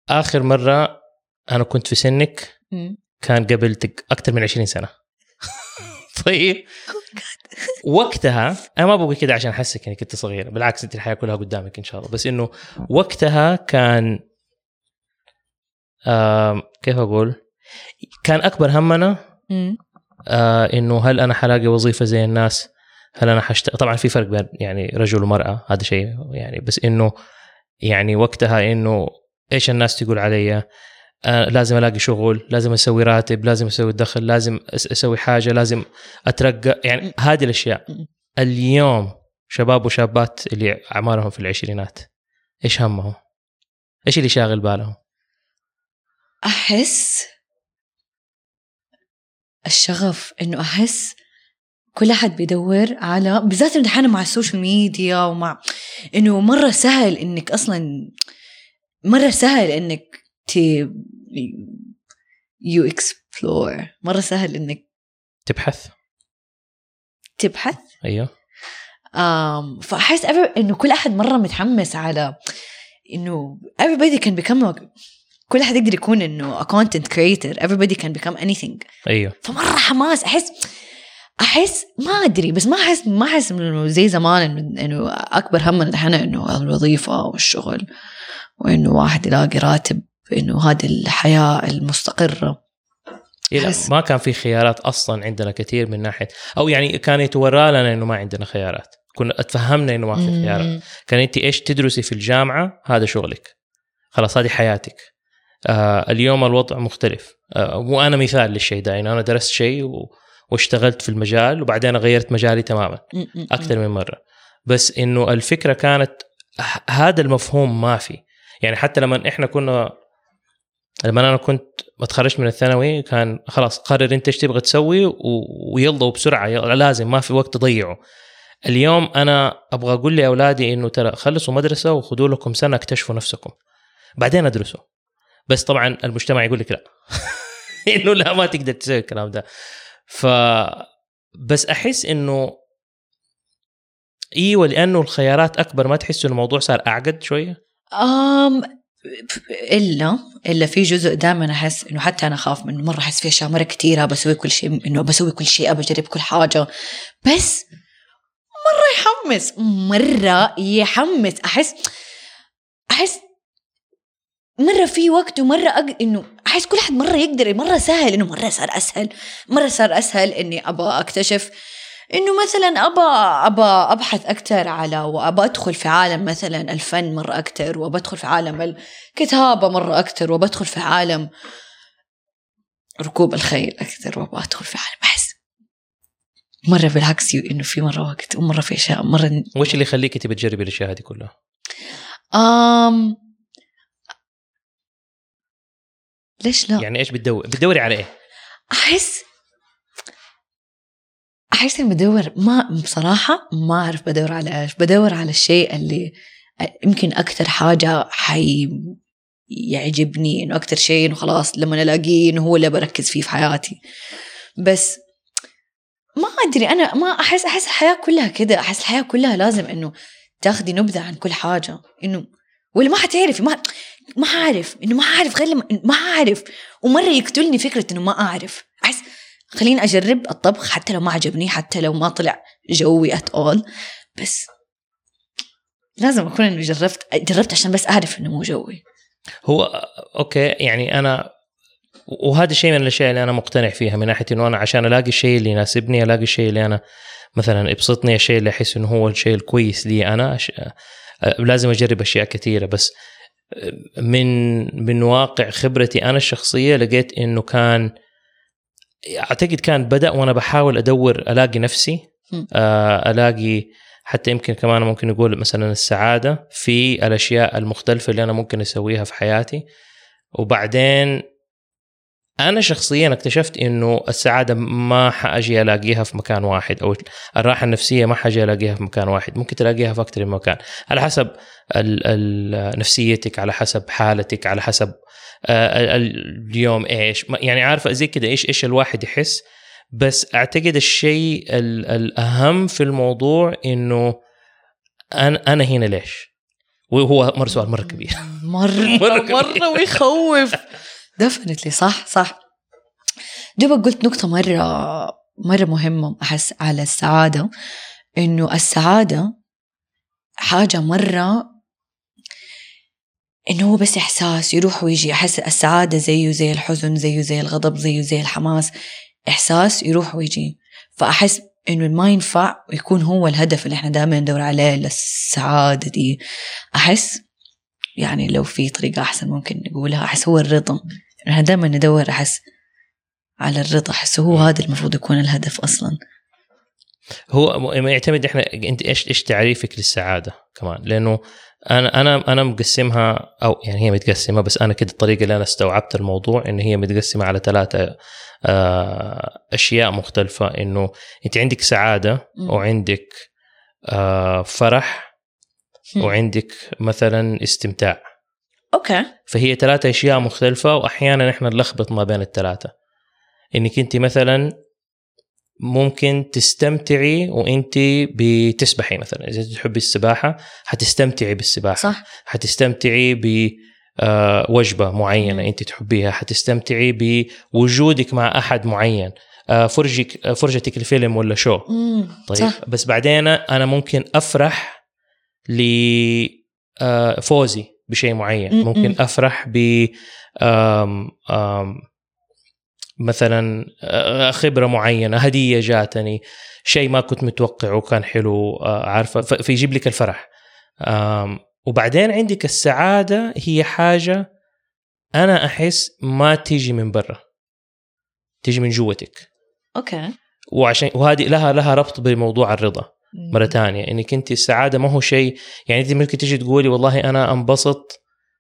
آخر مرة أنا كنت في سنك كان قبل أكثر من 20 سنة. طيب وقتها أنا ما بقول كده عشان أحسك إنك كنت صغيرة، بالعكس أنت الحياة كلها قدامك إن شاء الله، بس إنه وقتها كان كيف أقول، كان أكبر همنا إنه هل أنا حلاقي وظيفة زي الناس، هل أنا طبعا في فرق بين يعني رجل ومرأة، هذا شيء يعني، بس إنه يعني وقتها إنه إيش الناس تقول علي، لازم ألاقي شغل، لازم أسوي راتب، لازم أسوي دخل، لازم أسوي حاجة، لازم أترقى، يعني هذه الأشياء. اليوم شباب وشابات اللي أعمارهم في العشرينات إيش همهم؟ إيش اللي شاغل بالهم؟ أحس الشغف، إنه أحس كل أحد بيدور على، بالذات امتحانه مع السوشيال ميديا ومع إنه مرة سهل إنك أصلاً، مرة سهل إنك you explore، مرة سهل إنك تبحث. أيوه. فأحس إنه كل أحد مرة متحمس على إنه everybody can become كل أحد يقدر يكون إنه a content creator، everybody can become anything. أيوه. فمرة حماس. أحس ما أدري، بس ما أحس إنه زي زمان إنه أكبر همنا نحن إنه الوظيفة والشغل، وإنه واحد يلاقي راتب، إنه هذه الحياة المستقرة. ما كان في خيارات أصلاً عندنا كثير من ناحية، أو يعني كان يتورى لنا إنه ما عندنا خيارات، كنا اتفهمنا إنه ما في خيارات. كان أنت إيش تدرسي في الجامعة هذا شغلك، خلاص هذه حياتك. اليوم الوضع مختلف، وأنا مثال للشيء ده، يعني أنا درست شيء واشتغلت في المجال، وبعدين غيرت مجالي تماماً أكثر من مرة، بس إنه الفكرة كانت هذا المفهوم ما في. يعني حتى لما أنا كنت اتخرجت من الثانوي كان خلاص قرر انت ايش تبغى تسوي ويلا وبسرعه، لازم، ما في وقت تضيعه. اليوم انا ابغى اقول لاولادي انه ترى خلصوا مدرسه وخذوا لكم سنه اكتشفوا نفسكم بعدين ادرسوا، بس طبعا المجتمع يقول لك لا انه لا ما تقدر تسوي الكلام ده. بس احس انه ايوه، لانه الخيارات اكبر، ما تحس انه الموضوع صار اعقد شويه؟ إلا في جزء دائما أحس إنه حتى أنا خاف منه مرة، أحس في أشياء مرة كتيرة، بسوي كل شيء، إنه بسوي كل شيء، أبجرب كل حاجة، بس مرة يحمس. أحس مرة في وقت، ومرة إنه أحس كل أحد مرة يقدر، مرة سهل، إنه مرة صار أسهل إني أبغى أكتشف إنه مثلاً أبى أبحث أكتر على، وأبى أدخل في عالم مثلاً الفن مرة أكتر، وأبى أدخل في عالم الكتابة مرة أكتر، وأبى أدخل في عالم ركوب الخيل أكتر، وأبى أدخل في عالم. أحس مرة بالعكس إنه في مرة وقت، ومرة في أشياء مرة. وش اللي يخليك تبي تجربي الأشياء هذه كلها؟ ليش لا؟ يعني إيش بتدوري على إيه؟ أحس بدور، ما بصراحة ما أعرف بدور على إيش. بدور على الشيء اللي يمكن أكتر حاجة يعجبني، إنه أكتر شيء إنه خلاص لما نلاقيه إنه هو اللي بركز فيه في حياتي. بس ما أدري، أنا ما أحس الحياة كلها كده. أحس الحياة كلها لازم إنه تاخدي نبذة عن كل حاجة، إنه ولا ما حتعرفي، ما أعرف، إنه ما أعرف غير لما ما أعرف. ومرة يقتلني فكرة إنه ما أعرف. أحس خليني أجرب الطبخ حتى لو ما عجبني، حتى لو ما طلع جوي at all، بس لازم أكون إنه جربت عشان بس أعرف إنه مو جوي. هو أوكي، يعني أنا، وهذا الشيء من الأشياء اللي أنا مقتنع فيها، من ناحية إنه أنا عشان ألاقي الشيء اللي يناسبني، ألاقي الشيء اللي أنا مثلا يبسطني، الشيء اللي أحس إنه هو الشيء الكويس لي أنا، لازم أجرب أشياء كثيرة. بس من واقع خبرتي أنا الشخصية لقيت إنه أعتقد كان بدأ وأنا بحاول أدور ألاقي نفسي، ألاقي حتى يمكن كمان ممكن نقول مثلا السعادة في الأشياء المختلفة اللي أنا ممكن أسويها في حياتي. وبعدين أنا شخصيا اكتشفت إنه السعادة ما حأجي ألاقيها في مكان واحد، أو الراحة النفسية ما حأجي ألاقيها في مكان واحد، ممكن تلاقيها في أكثر من مكان، على حسب نفسيتك، على حسب حالتك، على حسب اليوم إيش، يعني عارفة زي كده إيش الواحد يحس. بس أعتقد الشيء الأهم في الموضوع إنه أنا هنا ليش، وهو سؤال مرة كبير. مرة ويخوف. دفنتلي صح. دوبك قلت نقطة مرة مهمة أحس على السعادة، إنه السعادة حاجة مرة إنه هو بس إحساس يروح ويجي. أحس السعادة زيه زي الحزن، زيه زي الغضب، زيه زي الحماس، إحساس يروح ويجي. فأحس إنه ما ينفع يكون هو الهدف اللي إحنا دائما ندور عليه للسعادة دي. أحس يعني لو في طريقة أحسن ممكن نقولها، أحس هو الرضا. إحنا دائما ندور أحس على الرضا، أحس هو هذا المفروض يكون الهدف أصلا. هو ما يعتمد انت ايش تعريفك للسعاده كمان، لانه انا مقسمها، او يعني هي متقسمه، بس انا كده الطريقه اللي انا استوعبت الموضوع ان هي متقسمه على 3 اشياء مختلفه. انه انت عندك سعاده وعندك فرح وعندك مثلا استمتاع. اوكي. فهي 3 اشياء مختلفه، واحيانا احنا نلخبط ما بين ال3. انك انت مثلا ممكن تستمتعي وانت بتسبحي مثلا، اذا تحبي السباحه حتستمتعي بالسباحه، صح. حتستمتعي بوجبه معينه انت تحبيها، حتستمتعي بوجودك مع احد معين، فرجتك الفيلم ولا شو. طيب صح. بس بعدين انا ممكن افرح لفوزي بشيء معين، ممكن افرح ب مثلا خبرة معينة، هدية جاتني، شيء ما كنت متوقعه وكان حلو، عارفة، فيجيب لك الفرح. وبعدين عندك السعادة، هي حاجة أنا أحس ما تيجي من برا، تيجي من جوتك. أوكي. وهذه لها ربط بموضوع الرضا مرة تانية. إنك أنت السعادة ما هو شيء، يعني أنت ممكن تيجي تقولي والله أنا أنبسط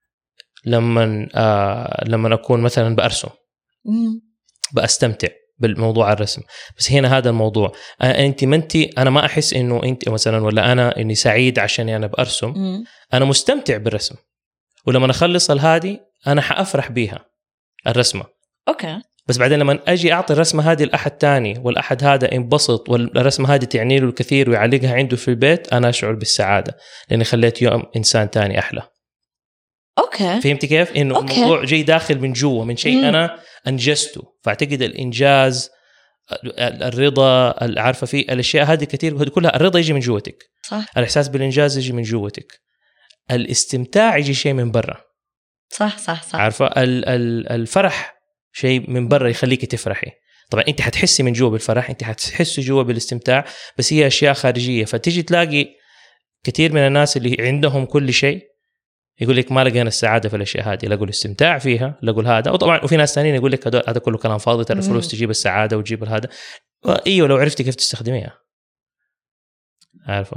لما أكون مثلا بأرسم، بأستمتع بالموضوع الرسم. بس هنا هذا الموضوع، أنا ما أحس إنه أنت مثلا ولا أنا إني سعيد عشان أنا بأرسم. أنا مستمتع بالرسم، ولما أخلص هذه أنا حأفرح بيها الرسمة. أوكي. بس بعدين لما أجي أعطي الرسمة هذه لأحد تاني، والأحد هذا ينبسط والرسمة هذه تعني له الكثير ويعلقها عنده في البيت، أنا أشعر بالسعادة لأني خليت يوم إنسان تاني أحلى. أوكي. فهمتي كيف؟ إنه الموضوع جاي داخل من جوا، من شيء أنا أنجزته. فأعتقد الإنجاز، الرضا، عارفة، في الأشياء هذه كثير كلها الرضا يجي من جوتك، صح. الإحساس بالإنجاز يجي من جوتك، الاستمتاع يجي شيء من برا، صح. عارفة، الفرح شيء من برا يخليك تفرحي. طبعا أنت حتحسي من جوا بالفرح، أنت حتحسي جوا بالاستمتاع، بس هي أشياء خارجية. فتيجي تلاقي كثير من الناس اللي عندهم كل شيء يقول لك ما لقينا السعادة في الأشياء هذه، لقوا الاستمتاع فيها، لقوا هذا. وطبعا وفي ناس ثانيين يقول لك هذا كله كلام فاضي، ترى الفلوس تجيب السعادة وتجيب هذا. ايوه لو عرفتي كيف تستخدميها، عارفة.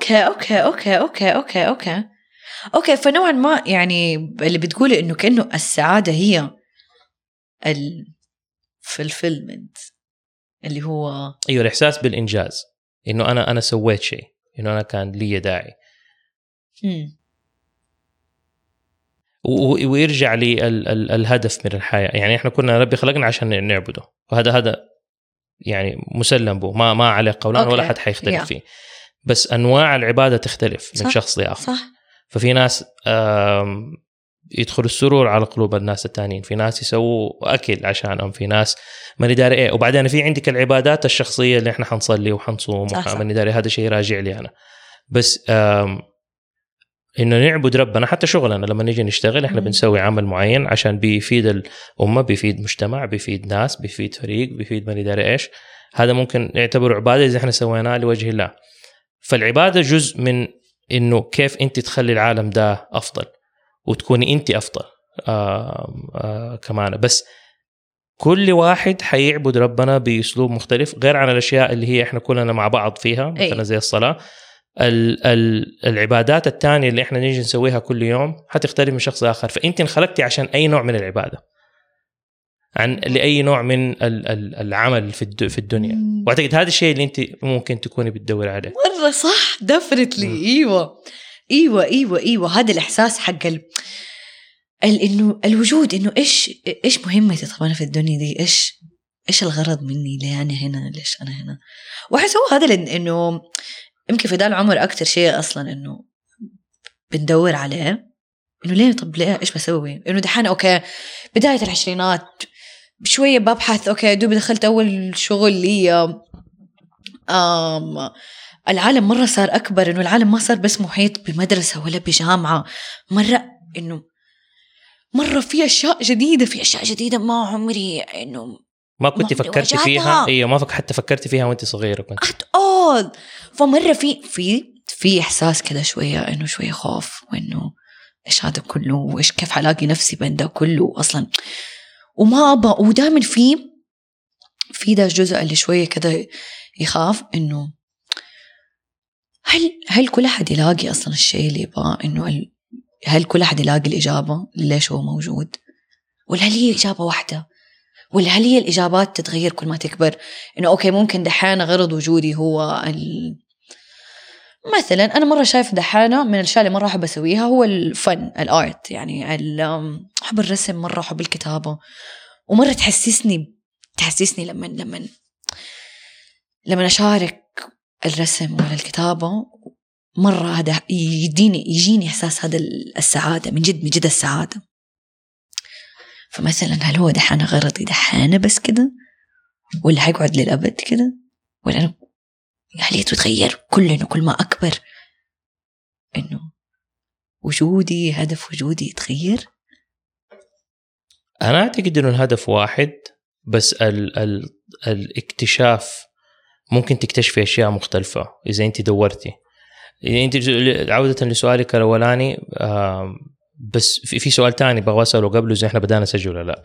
اوكي. فنوعا ما يعني اللي بتقولي انه كأنه السعادة هي الفلفلمنت اللي هو ايوه الإحساس بالإنجاز، انه انا سويت شيء، انه انا كان لي داعي. ويرجع لي الهدف من الحياة. يعني احنا كنا ربي خلقنا عشان نعبده، وهذا يعني مسلم به، ما عليه قولان ولا حد حيختلف فيه. بس أنواع العبادة تختلف من شخص لآخر. ففي ناس يدخل السرور على قلوب الناس التانيين، في ناس يسووا أكل عشانهم، في ناس ما نداري إيه. وبعدين في عندك العبادات الشخصية اللي احنا حنصلي وحنصوم وما نداري، هذا شيء راجع لي أنا. بس إنه نعبد ربنا. حتى شغلنا لما نيجي نشتغل إحنا بنسوي عمل معين عشان بيفيد الأمة، بيفيد مجتمع، بيفيد ناس، بيفيد فريق، بيفيد ما نداري إيش. هذا ممكن نعتبره عبادة إذا إحنا سويناه لوجه الله. فالعبادة جزء من إنه كيف أنت تخلي العالم ده أفضل وتكوني أنت أفضل كمان. بس كل واحد حيعبد ربنا بأسلوب مختلف، غير عن الأشياء اللي هي إحنا كلنا مع بعض فيها، مثلا زي الصلاة. العبادات التانية اللي احنا نيجي نسويها كل يوم حتختلف من شخص آخر. فأنت انخلقتي عشان أي نوع من العبادة، عن لأي نوع من العمل في الدنيا. واعتقد هذا الشيء اللي انت ممكن تكوني بتدور عليه. مرة صح، دفرتلي. ايوه هذا الإحساس حق انه الوجود، انه ايش مهمتي طبعا في الدنيا دي، ايش الغرض مني، ليه انا هنا، ليش انا هنا. واحس هو هذا انه يمكن في ده العمر أكتر شيء أصلاً إنه بندور عليه، إنه ليه؟ طب ليه؟ إيش بسوي؟ إنه دحين أوكي بداية العشرينات بشوية ببحث، أوكي دوبي دخلت أول شغل لي، العالم مرة صار أكبر، إنه العالم ما صار بس محيط بمدرسة ولا بجامعة، مرة إنه مرة في أشياء جديدة ما عمري إنه ما كنت فكرت فيها. ايوه ما حتى فكرت فيها وانت صغيرة كنت فمرة في إحساس كده شوية إنه شوية خوف، وإنه إيش هذا كله، وإيش كيف حلاقي نفسي بين ده كله أصلا، وما أبغى. ودائما في ده الجزء اللي شوية كده يخاف إنه هل كل أحد يلاقي أصلا الشيء اللي يبغاه، إنه هل كل أحد يلاقي الإجابة ليش هو موجود، ولا هل هي إجابة واحدة، ولا هل هي الإجابات تتغير كل ما تكبر؟ إنه أوكي ممكن دحانة غرض وجودي هو مثلا أنا مرة شايف دحانة من الأشياء اللي مرة أحب أسويها هو الفن، الآرت، يعني أحب الرسم مرة، أحب الكتابة، ومرة تحسسني لما أشارك الرسم ولا الكتابة، مرة هذا يجيني إحساس هذا السعادة، من جد السعادة. فمثلا هل هو دحانة غرضي دحانة بس كده، ولا حيقعد للأبد كده، ولا أنا هل يتغير كل ما أكبر، إنه وجودي هدف وجودي يتغير؟ أنا أعتقد إنه الهدف واحد بس الاكتشاف ممكن تكتشفي أشياء مختلفة إذا أنت دورتي. يعني أنت عودة لسؤالك الأولاني، بس في سؤال تاني بغى أسأله قبله، إذا إحنا بدأنا نسجل ولا لا.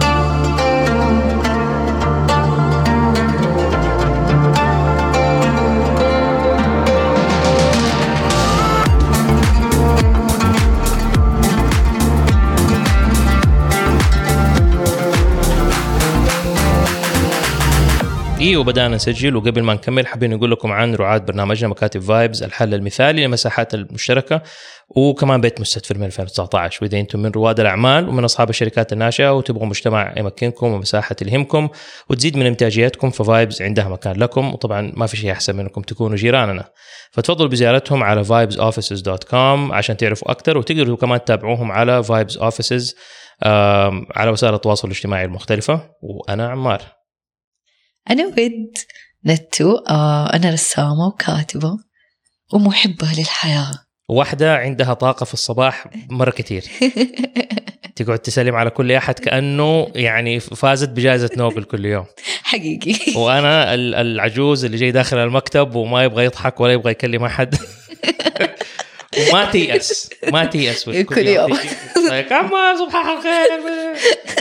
وبدأنا نسجل. وقبل ما نكمل حابين نقول لكم عن رعاة برنامجنا مكاتب فايبز، الحل المثالي للمساحات المشتركة، وكمان بيت مستدفر من 2019. وإذا أنتم من رواد الأعمال ومن أصحاب الشركات الناشئة وتبغوا مجتمع يمكنكم ومساحة تلهمكم وتزيد من إنتاجيتكم، ففايبز عندها مكان لكم. وطبعا ما في شيء أحسن منكم تكونوا جيراننا، فتفضلوا بزيارتهم على vibesoffices.com عشان تعرفوا أكتر، وتقدروا كمان تتابعوهم على Vibes Offices على وسائل التواصل الاجتماعي المختلفة. وأنا عمار. أنا ود نتو. أنا رسامة وكاتبة ومحبة للحياة، واحدة عندها طاقة في الصباح مرة كتير تقعد تسلم على كل أحد كأنه يعني فازت بجائزة نوبل كل يوم حقيقي. وأنا العجوز اللي جاي داخل المكتب وما يبغى يضحك ولا يبغى يكلم أحد وما تيأس كل يوم كما صباح الخير.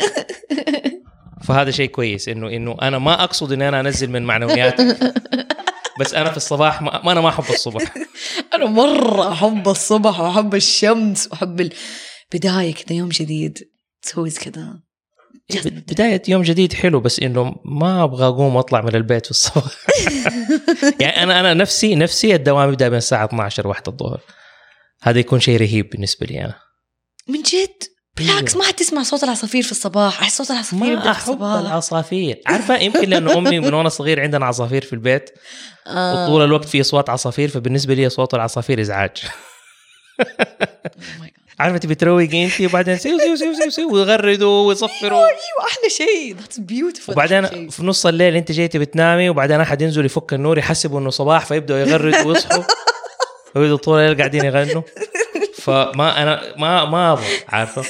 فهذا شيء كويس إنه أنا ما أقصد إن أنا أنزل من معنوياتك، بس أنا في الصباح أنا ما أحب الصبح. أنا مرة أحب الصبح وأحب الشمس وأحب البداية كده، يوم جديد تسوي كده. بداية يوم جديد حلو، بس إنه ما أبغى أقوم وأطلع من البيت في الصباح. يعني أنا نفسي الدوام يبدأ بين الساعة 12 1 الظهر، هذا يكون شيء رهيب بالنسبة لي أنا من جد. بالعكس ما حتسمع صوت العصافير في الصباح. أحس صوت العصافير ما أحب العصافير. عارفة يمكن لأنه أمي من وأنا صغير عندنا عصافير في البيت وطول الوقت في أصوات عصافير، فبالنسبة لي صوت العصافير إزعاج. عارفة تبي تروقي أنتي وبعدين سيو ويغردوا ويصفروا. أيوة أحلى شيء. That's beautiful. وبعدين في نص الليل أنت جيتي بتنامي وبعدين أحد ينزل يفك النور يحسبوا إنه صباح فيبدأوا يغردوا ويصحوا ويبدأوا طول الليل قاعدين يغنوا. فما أنا ما أبغى عارفة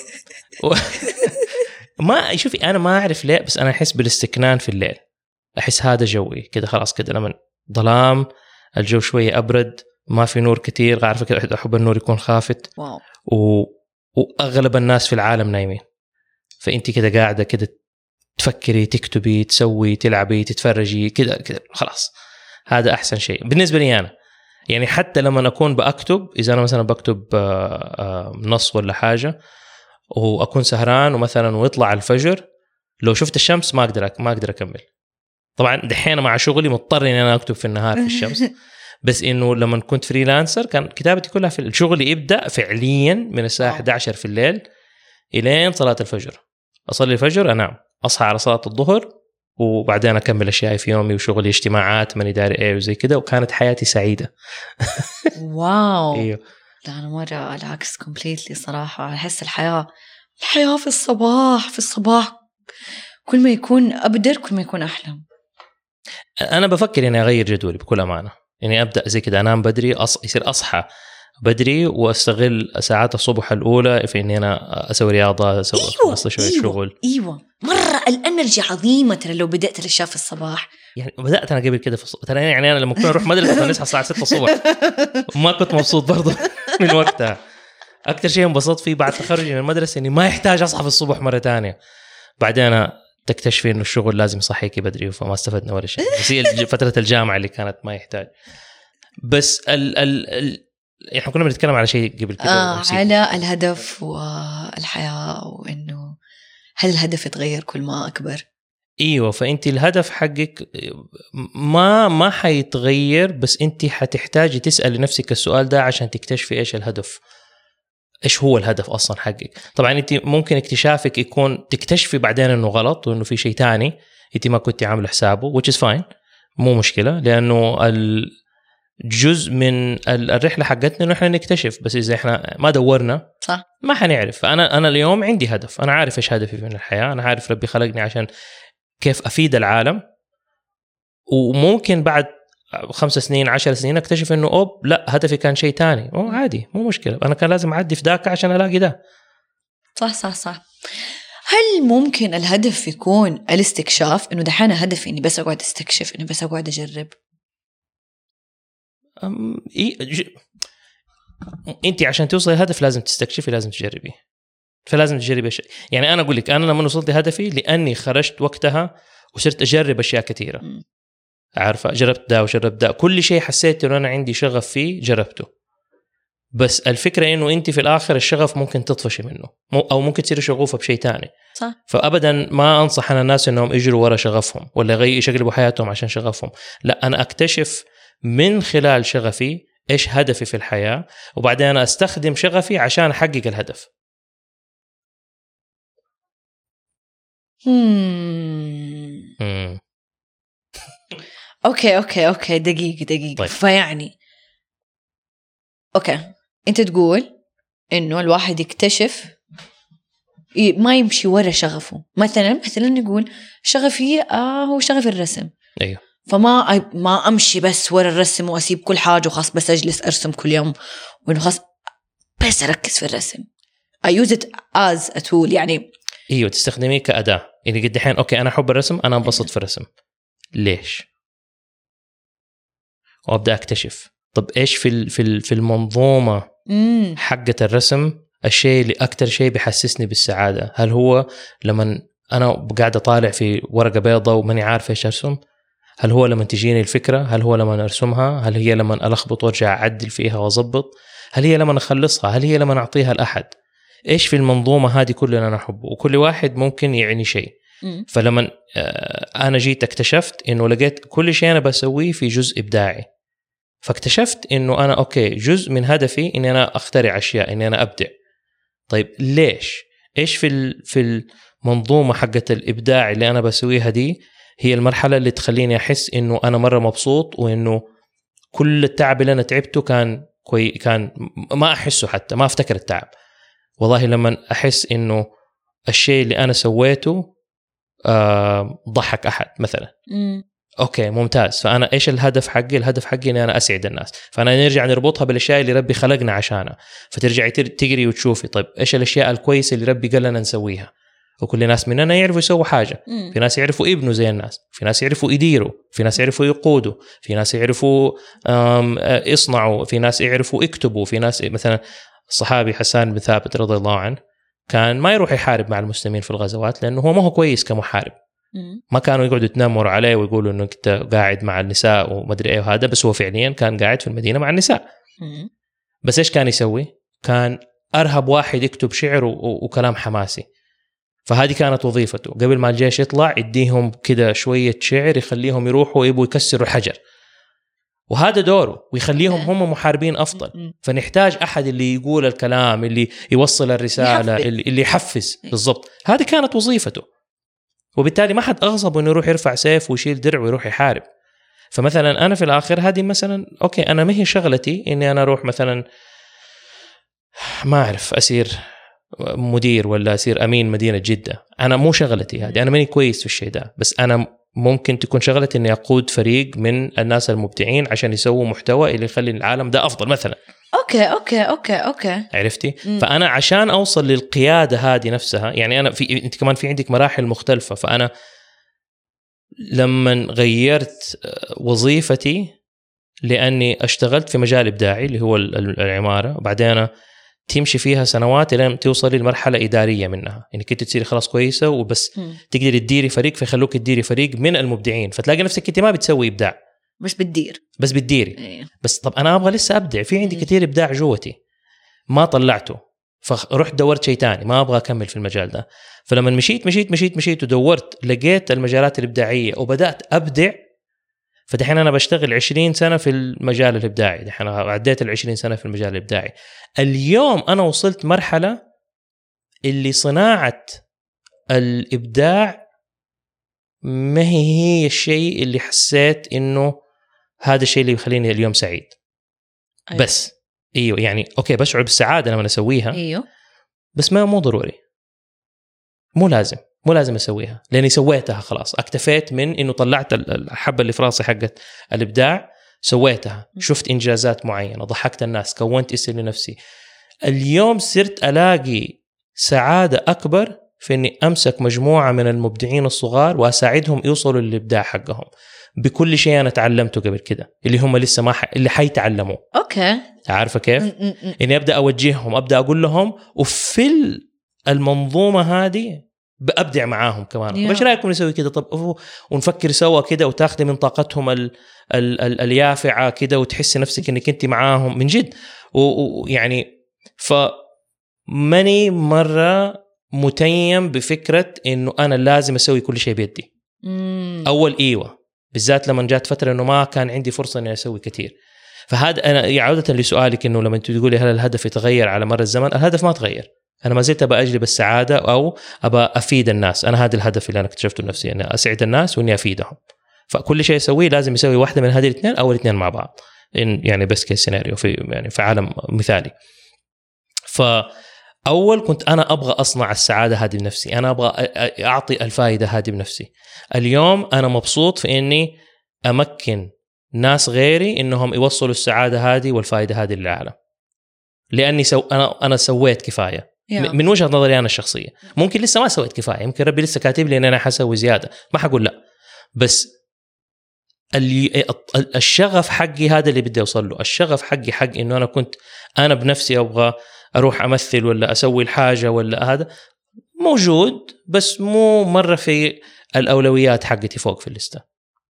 ما شوفي أنا ما أعرف ليه، بس أنا أحس بالاستكنان في الليل. أحس هذا جوي كده خلاص كده لما ظلام الجو شوية أبرد ما في نور كتير. عارفة كده أحب النور يكون خافت. وأغلب الناس في العالم نايمين، فأنت كده قاعدة كده تفكري تكتبي تسوي تلعبي تتفرجي كده خلاص. هذا أحسن شيء بالنسبة لي أنا. يعني حتى لما أكون بأكتب، إذا أنا مثلا بكتب نص ولا حاجة وأكون سهران ومثلا ويطلع الفجر، لو شفت الشمس ما أقدر أكمل. طبعا دحين مع شغلي مضطر إن أنا أكتب في النهار في الشمس، بس إنه لما كنت فريلانسر كان كتابتي كلها في الشغل يبدأ فعليا من الساعة 11 في الليل إلين صلاة الفجر. أصلي الفجر أنام، أصحى على صلاة الظهر، وبعدين أكمل أشياء في يومي وشغلي اجتماعات ماني داري إيه وزي كده. وكانت حياتي سعيدة. واو. إيه. لا أنا مرة العكس completely صراحة. أحس الحياة في الصباح كل ما يكون أبدر كل ما يكون أحلى. أنا بفكر إني أغير جدولي بكل أمانة، إني أبدأ زي كده أنام بدري، يصير أصحى بدري وأستغل ساعات الصبح الأولى في إني أنا أسوي رياضة، أسوي شوية شغل. أيوة مرة الأنرجي عظيمة ترى لو بدأت الأشياء في الصباح. يعني بدأت أنا قبل كده في ترى يعني أنا لما كنت أروح مدرسة نصحى الساعة 6 الصبح ما كنت مبسوط برضه من وقتها. أكتر شيء انبسطت فيه بعد تخرجي من المدرسة إني ما يحتاج أصحى في الصبح مرة تانية. بعدين تكتشفي إنه الشغل لازم يصحيكي بدري، فما استفدنا ولا شيء. بس هي فترة الجامعة اللي كانت ما يحتاج. بس إحنا كنا بنتكلم على شيء قبل كده على الهدف والحياة، وإنه هل الهدف يتغير كل ما أكبر؟ ايوه، فانت الهدف حقك ما حيتغير، بس انت حتحتاجي تسالي نفسك السؤال ده عشان تكتشفي ايش الهدف، ايش هو الهدف اصلا حقك. طبعا انت ممكن اكتشافك يكون تكتشفي بعدين انه غلط وانه في شيء تاني انت ما كنتي عامله حسابه، which is fine، مو مشكله، لانه الجزء من الرحله حقتنا انه احنا نكتشف. بس اذا احنا ما دورنا صح ما حنعرف. انا اليوم عندي هدف، انا عارف ايش هدفي من الحياه، انا عارف ربي خلقني عشان كيف أفيد العالم. وممكن بعد 5 سنين 10 سنين أكتشف إنه لا هدفي كان شيء تاني، عادي مو مشكلة، أنا كان لازم أعدي في ذاك عشان ألاقي ده. صح. هل ممكن الهدف يكون الاستكشاف، إنه دحين هدفي إني بس أقعد استكشف، إني بس أقعد أجرب؟ أنت عشان توصل الهدف لازم تستكشفي، لازم تجربي، فلازم تجربي شيء. يعني أنا أقول لك أنا لما وصلت لهدفي لأني خرجت وقتها وصرت أجرب أشياء كثيرة. عارفة، جربت ده وجربت ده، كل شيء حسيت إنه أنا عندي شغف فيه جربته. بس الفكرة إنه أنت في الآخر الشغف ممكن تطفشي منه، أو ممكن تصير شغوفة بشيء تاني. صح. فأبدا ما أنصح أنا الناس إنهم يجروا ورا شغفهم ولا يشغلوا حياتهم عشان شغفهم. لا، أنا أكتشف من خلال شغفي إيش هدفي في الحياة، وبعدين أنا أستخدم شغفي عشان أحقق الهدف. اوكي دقيقة. طيب. فيعني اوكي انت تقول انه الواحد يكتشف، ما يمشي ورا شغفه. مثلا يقول شغفي هو شغف الرسم. ايوه. فما امشي بس ورا الرسم واسيب كل حاجة وخاص بس اجلس ارسم كل يوم، وانه خاص بس اركز في الرسم. I use it as a tool. يعني ايوه، تستخدميه كأداة. يعني قد الحين اوكي انا احب الرسم، انا انبسط في الرسم، ليش؟ وابدا اكتشف طب ايش في المنظومه حقه الرسم الشيء اللي اكتر شيء بيحسسني بالسعاده. هل هو لما انا قاعد اطالع في ورقه بيضاء وماني عارف ايش ارسم؟ هل هو لما تجيني الفكره؟ هل هو لما ارسمها؟ هل هي لما الخبط وارجع اعدل فيها واظبط؟ هل هي لما اخلصها؟ هل هي لما اعطيها لاحد؟ ايش في المنظومه هذه كلها انا احبه؟ وكل واحد ممكن يعني شيء. فلما انا جيت اكتشفت انه لقيت كل شيء انا بسويه في جزء ابداعي، فاكتشفت انه انا اوكي جزء من هدفي اني انا اخترع اشياء، اني انا ابدع. طيب ليش؟ ايش في المنظومه حقه الابداع اللي انا بسويها دي هي المرحله اللي تخليني احس انه انا مره مبسوط، وانه كل التعب اللي انا تعبته كان ما احسه، حتى ما افتكر التعب. والله لما احس انه الشيء اللي انا سويته ضحك احد مثلا، اوكي ممتاز. فانا ايش الهدف حقي؟ الهدف حقي اني انا اسعد الناس. فانا نرجع نربطها بالاشياء اللي ربي خلقنا عشانها، فترجعي تجري وتشوفي طيب ايش الاشياء الكويسه اللي ربي قال لنا نسويها. وكل ناس مننا يعرفوا يسووا حاجه. في ناس يعرفوا يبنوا زي الناس، في ناس يعرفوا يديروا، في ناس يعرفوا يقودوا، في ناس يعرفوا يصنعوا، في ناس يعرفوا يكتبوا، في ناس مثلا الصحابي حسان بن ثابت رضي الله عنه كان ما يروح يحارب مع المسلمين في الغزوات لانه هو ما هو كويس كمحارب. ما كانوا يقعدوا يتنمروا عليه ويقولوا انه انت قاعد مع النساء ومدري ايه وهذا، بس هو فعليا كان قاعد في المدينه مع النساء. بس ايش كان يسوي؟ كان ارهب واحد يكتب شعر وكلام حماسي. فهذه كانت وظيفته قبل ما الجيش يطلع، يديهم كده شويه شعر يخليهم يروحوا يبوا يكسروا الحجر، وهذا دوره، ويخليهم هم محاربين افضل. فنحتاج احد اللي يقول الكلام، اللي يوصل الرساله، اللي يحفز. بالضبط، هذه كانت وظيفته. وبالتالي ما حد أغصب إنه يروح يرفع سيف ويشيل درع ويروح يحارب. فمثلا أنا في الآخر هذه مثلا أوكي أنا ما هي شغلتي إني أنا أروح مثلا ما أعرف أصير مدير ولا أصير أمين مدينة جدة. أنا مو شغلتي هذه، أنا ماني كويس في الشيء ده، بس أنا ممكن تكون شغلتي إني أقود فريق من الناس المبدعين عشان يسووا محتوى اللي يخلي العالم ده أفضل مثلا. أوكي عرفتي؟ فأنا عشان أوصل للقيادة هذه نفسها، يعني أنا أنت كمان في عندك مراحل مختلفة. فأنا لما غيرت وظيفتي لأني اشتغلت في مجال إبداعي اللي هو العمارة، وبعدين تمشي فيها سنوات لين توصلي لمرحلة إدارية منها، يعني كنت تصيري خلاص كويسة وبس تقدري تديري فريق، فيخلوك تديري فريق من المبدعين، فتلاقي نفسك انت ما بتسوي إبداع، بس بتديري. إيه. بس طب أنا أبغى لسه أبدع، في عندي كتير إبداع جوتي ما طلعته، فرحت دورت شيء تاني، ما أبغى أكمل في المجال ده. فلما مشيت ودورت لقيت المجالات الإبداعية وبدأت أبدع. فدحين أنا بشتغل 20 سنة في المجال الإبداعي، دحين عديت 20 سنة في المجال الإبداعي. اليوم أنا وصلت مرحلة اللي صناعة الإبداع ما هي الشيء اللي حسيت إنه هذا الشيء اللي يخليني اليوم سعيد. أيوة. بس أيوه يعني أوكي بشعر بالسعادة لما أسويها. أيوه. بس ما مو ضروري، مو لازم أسويها، لأني سويتها خلاص، اكتفيت من إنه طلعت الحبة اللي في راسي حقت الإبداع، سويتها، شفت إنجازات معينة، ضحكت الناس، كونت اسم لنفسي. اليوم صرت ألاقي سعادة أكبر في إني أمسك مجموعة من المبدعين الصغار وأساعدهم يوصلوا للإبداع حقهم بكل شيء أنا تعلمته قبل كده، اللي هم لسه اللي حيتعلموا. أوكي. عارفة كيف؟ إني أبدأ أوجههم، أبدأ أقول لهم، وفي المنظومة هذه بأبدع معاهم كمان. وش رأيكم نسوي كده؟ طب ونفكر سوا كده، وتاخذي من طاقتهم اليافعة كده، وتحس نفسك إنك أنت معاهم من جد. ويعني فماني مرة متيم بفكرة إنه أنا لازم أسوي كل شيء بيدي. أول إيوة بالذات لما جات فترة إنه ما كان عندي فرصة إني أسوي كتير. فهذا أنا عودة لسؤالك إنه لما تقولي هل الهدف يتغير على مر الزمن؟ الهدف ما تغير. أنا ما زلت أبى أجلب السعادة أو أبى أفيد الناس. أنا هذا الهدف اللي أنا اكتشفته لنفسي، أنا أسعد الناس وإني أفيدهم. فكل شيء أسويه لازم يسوي واحدة من هذه الاثنين أو الاثنين مع بعض، يعني بس كيس سيناريو في عالم مثالي. فأول كنت أنا أبغى أصنع السعادة هذه بنفسي، أنا أبغى أعطي الفائدة هذه بنفسي. اليوم أنا مبسوط في إني أمكن ناس غيري إنهم يوصلوا السعادة هذه والفائدة هذه للعالم، لأني أنا سويت كفاية. من وجهة نظري أنا الشخصية. ممكن لسه ما سويت كفاية، يمكن ربي لسه كاتب لي أن أنا حسوي زيادة، ما حقول لا، بس الشغف حقي هذا اللي بدي أوصل له. الشغف حقي حق إنه أنا كنت أنا بنفسي أبغى أروح أمثل ولا أسوي الحاجة ولا هذا موجود، بس مو مرة في الأولويات حقتي فوق في الليستة.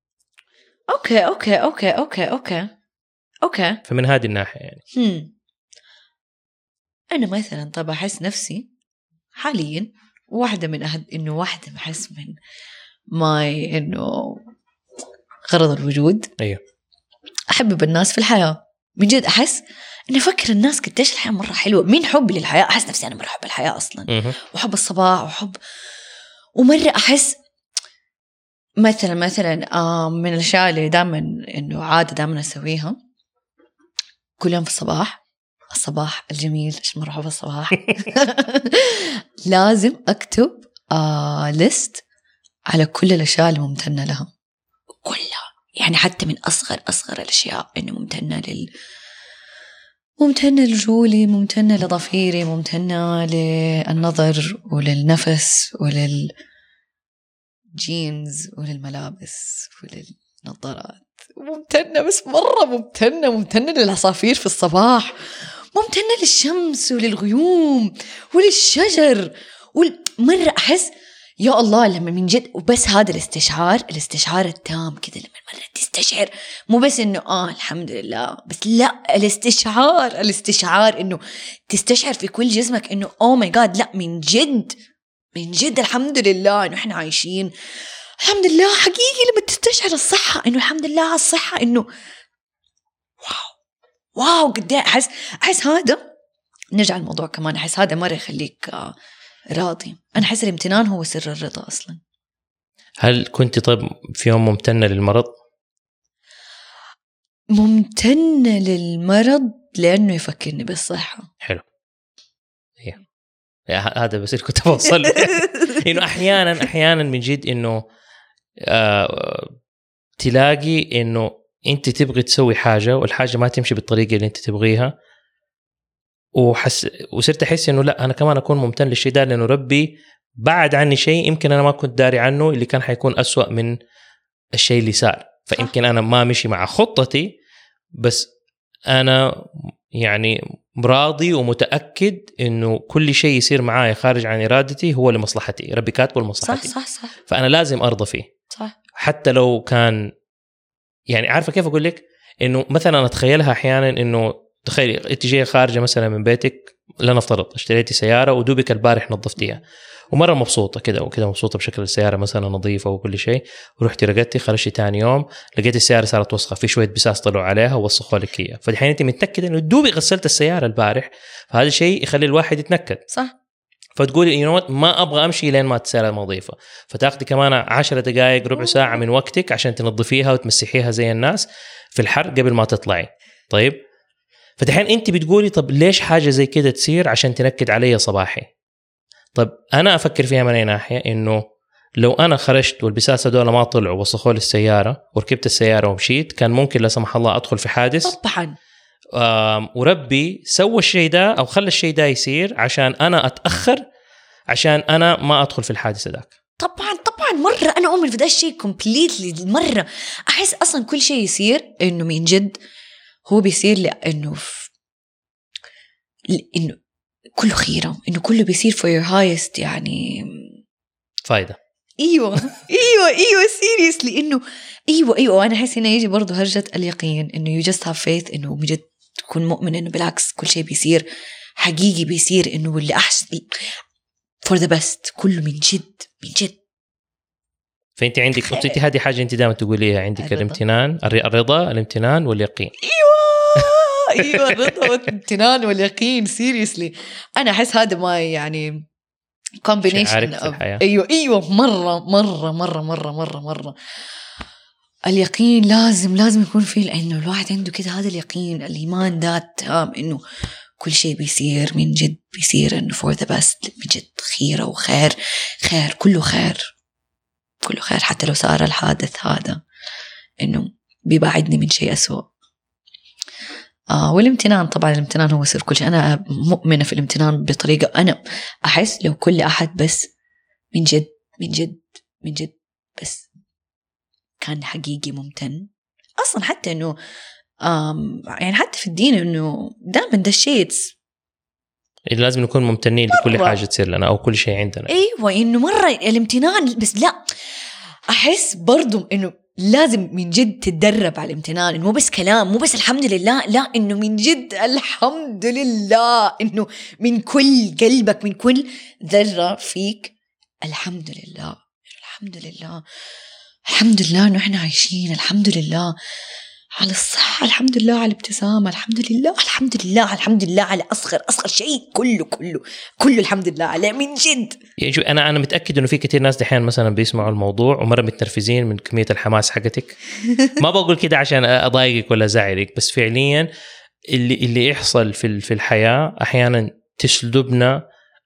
أوكي. فمن هذه الناحية يعني أنا مثلا طبعا أحس نفسي حاليا واحدة بحس من ماي إنه غرض الوجود. أيوه. أحبب الناس في الحياة من جد. أحس إني أفكر الناس قديش الحياة مرة حلوة، من حب للحياة. أحس نفسي أنا مرة أحب الحياة أصلا، وحب الصباح ومرة أحس مثلا من الأشياء اللي دائما إنه عادة دائما أسويها كل يوم في الصباح الجميل، عشان مرة أحب الصباح. لازم أكتب ليست على كل الأشياء اللي ممتنة لها كلها، يعني حتى من أصغر الأشياء، إنه ممتنة لجولي، ممتنة لضفيري، ممتنة للنظر وللنفس وللجينز وللملابس وللنظارات، ممتنة بس مرة ممتنة للعصافير في الصباح، ممتنة للشمس وللغيوم وللشجر مرة أحس يا الله لما من جد. وبس هذا الاستشعار التام كذا، لما مرة تستشعر مو بس إنه الحمد لله، بس لا، الاستشعار إنه تستشعر في كل جسمك إنه oh my god، لا من جد الحمد لله إنه إحنا عايشين، الحمد لله حقيقي. لما تستشعر الصحة، إنه الحمد لله على الصحة، إنه واو قد ايه. أحس هذا، نرجع الموضوع كمان، أحس هذا مرة يخليك راضي. أنا أحس الامتنان هو سر الرضا أصلا. هل كنت طيب في يوم ممتنة للمرض؟ ممتنة للمرض لأنه يفكرني بالصحة. حلو. هذا بس اللي كنت بوصل انه احيانا من جد انه تلاقي انه انت تبغي تسوي حاجه والحاجه ما تمشي بالطريقه اللي انت تبغيها، وصرت احس انه لا انا كمان اكون ممتن للشيء ده، لانه ربي بعد عني شيء يمكن انا ما كنت داري عنه اللي كان حيكون أسوأ من الشيء اللي صار. فيمكن انا ما مشي مع خطتي، بس انا يعني راضي ومتاكد انه كل شيء يصير معايا خارج عن ارادتي هو لمصلحتي، ربي كاتبه لمصلحتي. صح. فانا لازم ارضى فيه. صح. حتى لو كان يعني عارفه كيف اقول لك، انه مثلا اتخيلها احيانا انه تخيلي انت جايه خارجه مثلا من بيتك، لنفترض اشتريتي سياره ودوبك البارح نظفتيها ومره مبسوطه كده وكده، مبسوطه بشكل السياره مثلا نظيفه وكل شيء، ورحتي رقدتي خرجتي ثاني يوم لقيتي السياره صارت وسخه، في شويه بساس طلعوا عليها ووسخوا لك هي، فالحين انت متاكده انه دوبي غسلت السياره البارح، فهذا الشيء يخلي الواحد يتنكد. صح. فتقولي ما ابغى امشي لين ما السياره نظيفه، فتاخذي كمان 10 دقائق ربع ساعه من وقتك عشان تنظفيها وتمسحيها زي الناس في الحر قبل ما تطلعي. طيب فتحين انت بتقولي طب ليش حاجه زي كده تصير عشان تنكد علي صباحي؟ طب انا افكر فيها من اي ناحيه، انه لو انا خرجت والبساس هذول ما طلعوا وسخوا لي السياره وركبت السياره ومشيت، كان ممكن لا سمح الله ادخل في حادث طبعا. وربي سوى الشيء ده او خلى الشيء ده يصير عشان انا اتاخر، عشان انا ما ادخل في الحادث ذاك. طبعا مره انا اؤمن في ده الشيء كومبليتلي. مره احس اصلا كل شيء يصير انه من جد هو بيصير لانه كله خيره، انه كله بيصير for your highest يعني فايده. ايوه seriously انه ايوه انا احس هنا يجي برضو هرجة اليقين، انه you just have faith، انه بجد تكون مؤمن انه بالعكس كل شيء بيصير حقيقي، بيصير انه اللي احسن for the best، كله من جد. فانت عندك انت هذه حاجه انت دائما تقوليها، عندك الامتنان، الرضا، الامتنان واليقين. ايوه الرضا والامتنان واليقين seriously. انا احس هذا ما يعني combination of ايوه مره اليقين لازم يكون فيه، لانه الواحد عنده كده هذا اليقين، الايمان ده تام انه كل شيء بيصير من جد، بيصير انه for the best، بجد خيره وخير، كله خير حتى لو صار الحادث هذا انه بيبعدني من شيء أسوأ. والامتنان طبعا، الامتنان هو سر كل شيء. أنا مؤمنة في الامتنان بطريقة، أنا أحس لو كل أحد بس من جد بس كان حقيقي ممتن أصلا، حتى إنه يعني حتى في الدين إنه دائما ده الشيء لازم نكون ممتنين لكل حاجة تصير لنا أو كل شيء عندنا. أيوة إنه مرة الامتنان، بس لا أحس برضو إنه لازم من جد تتدرب على الامتنان، إنه مو بس كلام، مو بس الحمد لله، لا إنه من جد الحمد لله، إنه من كل قلبك، من كل ذرة فيك الحمد لله إنه إحنا عايشين، الحمد لله على الصحة، الحمد لله على الابتسامة، الحمد لله على أصغر شيء، كله الحمد لله عليه من جد. يعني شو أنا متأكد إنه في كتير ناس دحين مثلا بيسمعوا الموضوع ومرة متنرفزين من كمية الحماس حقتك. ما بقول كده عشان أضايقك ولا زعلك، بس فعليا اللي يحصل في الحياة أحيانا تسلبنا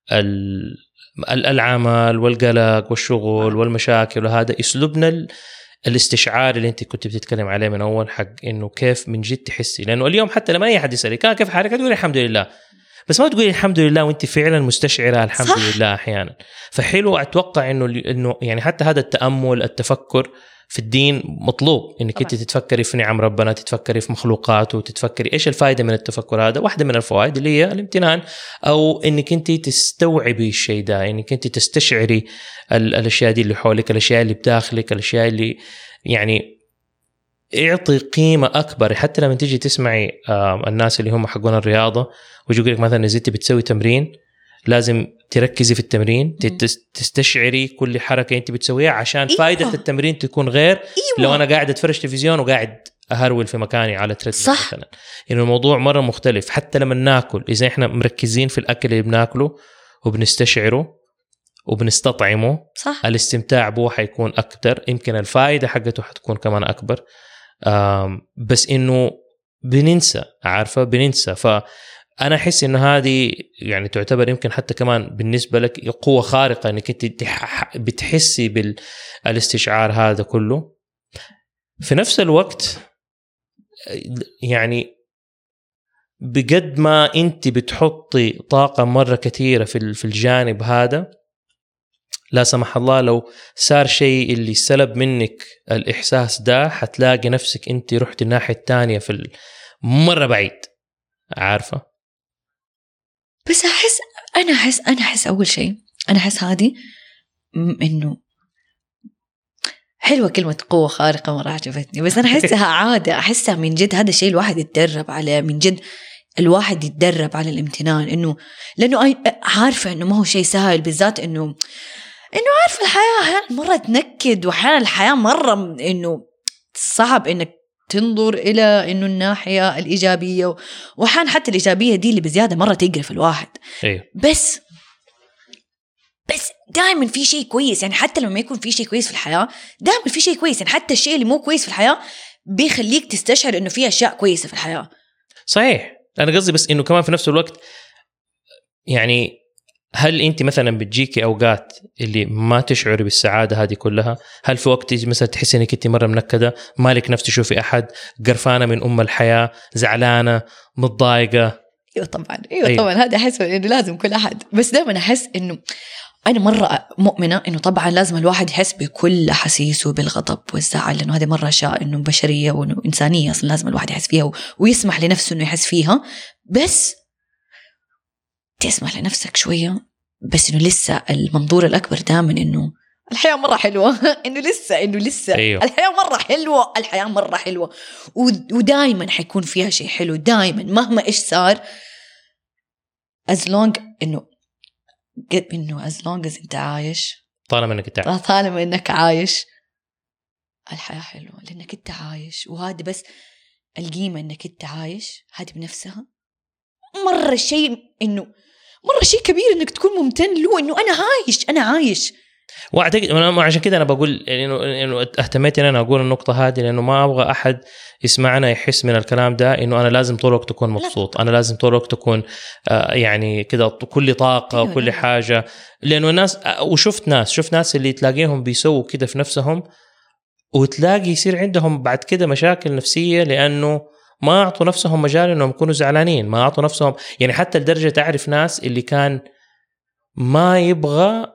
العمل والقلق والشغل والمشاكل، وهذا يسلبنا الاستشعار اللي انت كنت بتتكلم عليه من اول، حق انه كيف من جد تحسي. لانه اليوم حتى لما اي احد يسالك كيف حالك تقولي الحمد لله، بس ما تقولي الحمد لله وانت فعلا مستشعره الحمد صح. لله احيانا. فحلو اتوقع انه يعني حتى هذا التامل، التفكر في الدين مطلوب، انك انت تتفكري في نعم ربنا، تتفكري في مخلوقاته، وتتفكري ايش الفائده من التفكر هذا. واحده من الفوائد اللي هي الامتنان، او انك انت تستوعبي الشيء ده، انك انت تستشعري الاشياء دي اللي حولك، الاشياء اللي بداخلك، الاشياء اللي يعني اعطي قيمه اكبر. حتى لما تيجي تسمعي الناس اللي هم حقون الرياضه ويجوا لك مثلا اذا انت بتسوي تمرين لازم تركزي في التمرين، تستشعري كل حركة انت بتسويها عشان فائدة التمرين تكون غير لو انا قاعد اتفرج تلفزيون وقاعد اهرول في مكاني على تريدميل مثلا. يعني الموضوع مرة مختلف. حتى لما ناكل، اذا احنا مركزين في الاكل اللي بناكله وبنستشعره وبنستطعمه صح. الاستمتاع به حيكون اكتر، يمكن الفائدة حقته حتكون كمان اكبر. بس انه بننسى، عارفة بننسى. أنا أحس إنه هذه يعني تعتبر يمكن حتى كمان بالنسبة لك قوة خارقة، إنك أنت بتحسي بالاستشعار هذا كله. في نفس الوقت يعني بقد ما أنت بتحطي طاقة مرة كثيرة في الجانب هذا، لا سمح الله لو صار شيء اللي سلب منك الإحساس ده، حتلاقي نفسك أنت رحت الناحية الثانية في مرة بعيد، عارفة؟ بس أنا أحس أول شيء أنا أحس هذه إنه حلوة كلمة قوة خارقة مرة عجبتني، بس أنا أحسها عادة، أحسها من جد هذا الشيء الواحد يتدرب عليه، من جد الواحد يتدرب على الامتنان، لأنه عارفة إنه ما هو شيء سهل، بالذات إنه عارفة الحياة أحيانا مرة تنكد، وأحيانا الحياة مرة إنه صعب إنك تنظر إلى إنه الناحية الإيجابية، وأحيانا حتى الإيجابية دي اللي بزيادة مرة تقرف الواحد. أيوه. بس دائما في شيء كويس، يعني حتى لما ما يكون في شيء كويس في الحياة دائما في شيء كويس، يعني حتى الشيء اللي مو كويس في الحياة بيخليك تستشعر إنه في أشياء كويسة في الحياة. صحيح، أنا قصدي بس إنه كمان في نفس الوقت يعني هل أنت مثلا بتجيكي أوقات اللي ما تشعري بالسعادة هذه كلها؟ هل في وقت مثلا تحسي إنك أنت مرة منكدة، مالك نفس تشوفي أحد، قرفانة من الحياة، زعلانة، متضايقة؟ أيوة طبعا هذا أحس إنه لازم كل أحد، بس دائما أحس إنه أنا مرة مؤمنة إنه طبعا لازم الواحد يحس بكل أحاسيسه، بالغضب والزعل، لأنه هذه مرة أشياء إنه بشرية وإنه إنسانية أصلا لازم الواحد يحس فيها ويسمح لنفسه إنه يحس فيها، بس تسمح لنفسك شوية، بس إنه لسه المنظور الأكبر دائما إنه الحياة مرة حلوة إنه لسه أيوه. الحياة مرة حلوة ودائما حيكون فيها شيء حلو، دائما مهما إيش صار، as long as أنت عايش، طالما إنك عايش الحياة حلوة، لأنك أنت عايش، وهذا بس القيمة إنك أنت عايش هذه بنفسها مرة شيء كبير إنك تكون ممتن له، إنه أنا عايش. واعتقد عشان كده انا بقول انه اهتميت ان انا اقول النقطه هذه، لانه ما ابغى احد يسمعنا يحس من الكلام ده انه انا لازم طول الوقت اكون مبسوط، انا لازم طول الوقت اكون يعني كده كل طاقه وكل حاجه، لانه الناس وشفت ناس اللي تلاقيهم بيسووا كده في نفسهم، وتلاقي يصير عندهم بعد كده مشاكل نفسيه، لانه ما اعطوا نفسهم مجال انهم يكونوا زعلانين، ما اعطوا نفسهم يعني حتى لدرجه تعرف ناس اللي كان ما يبغى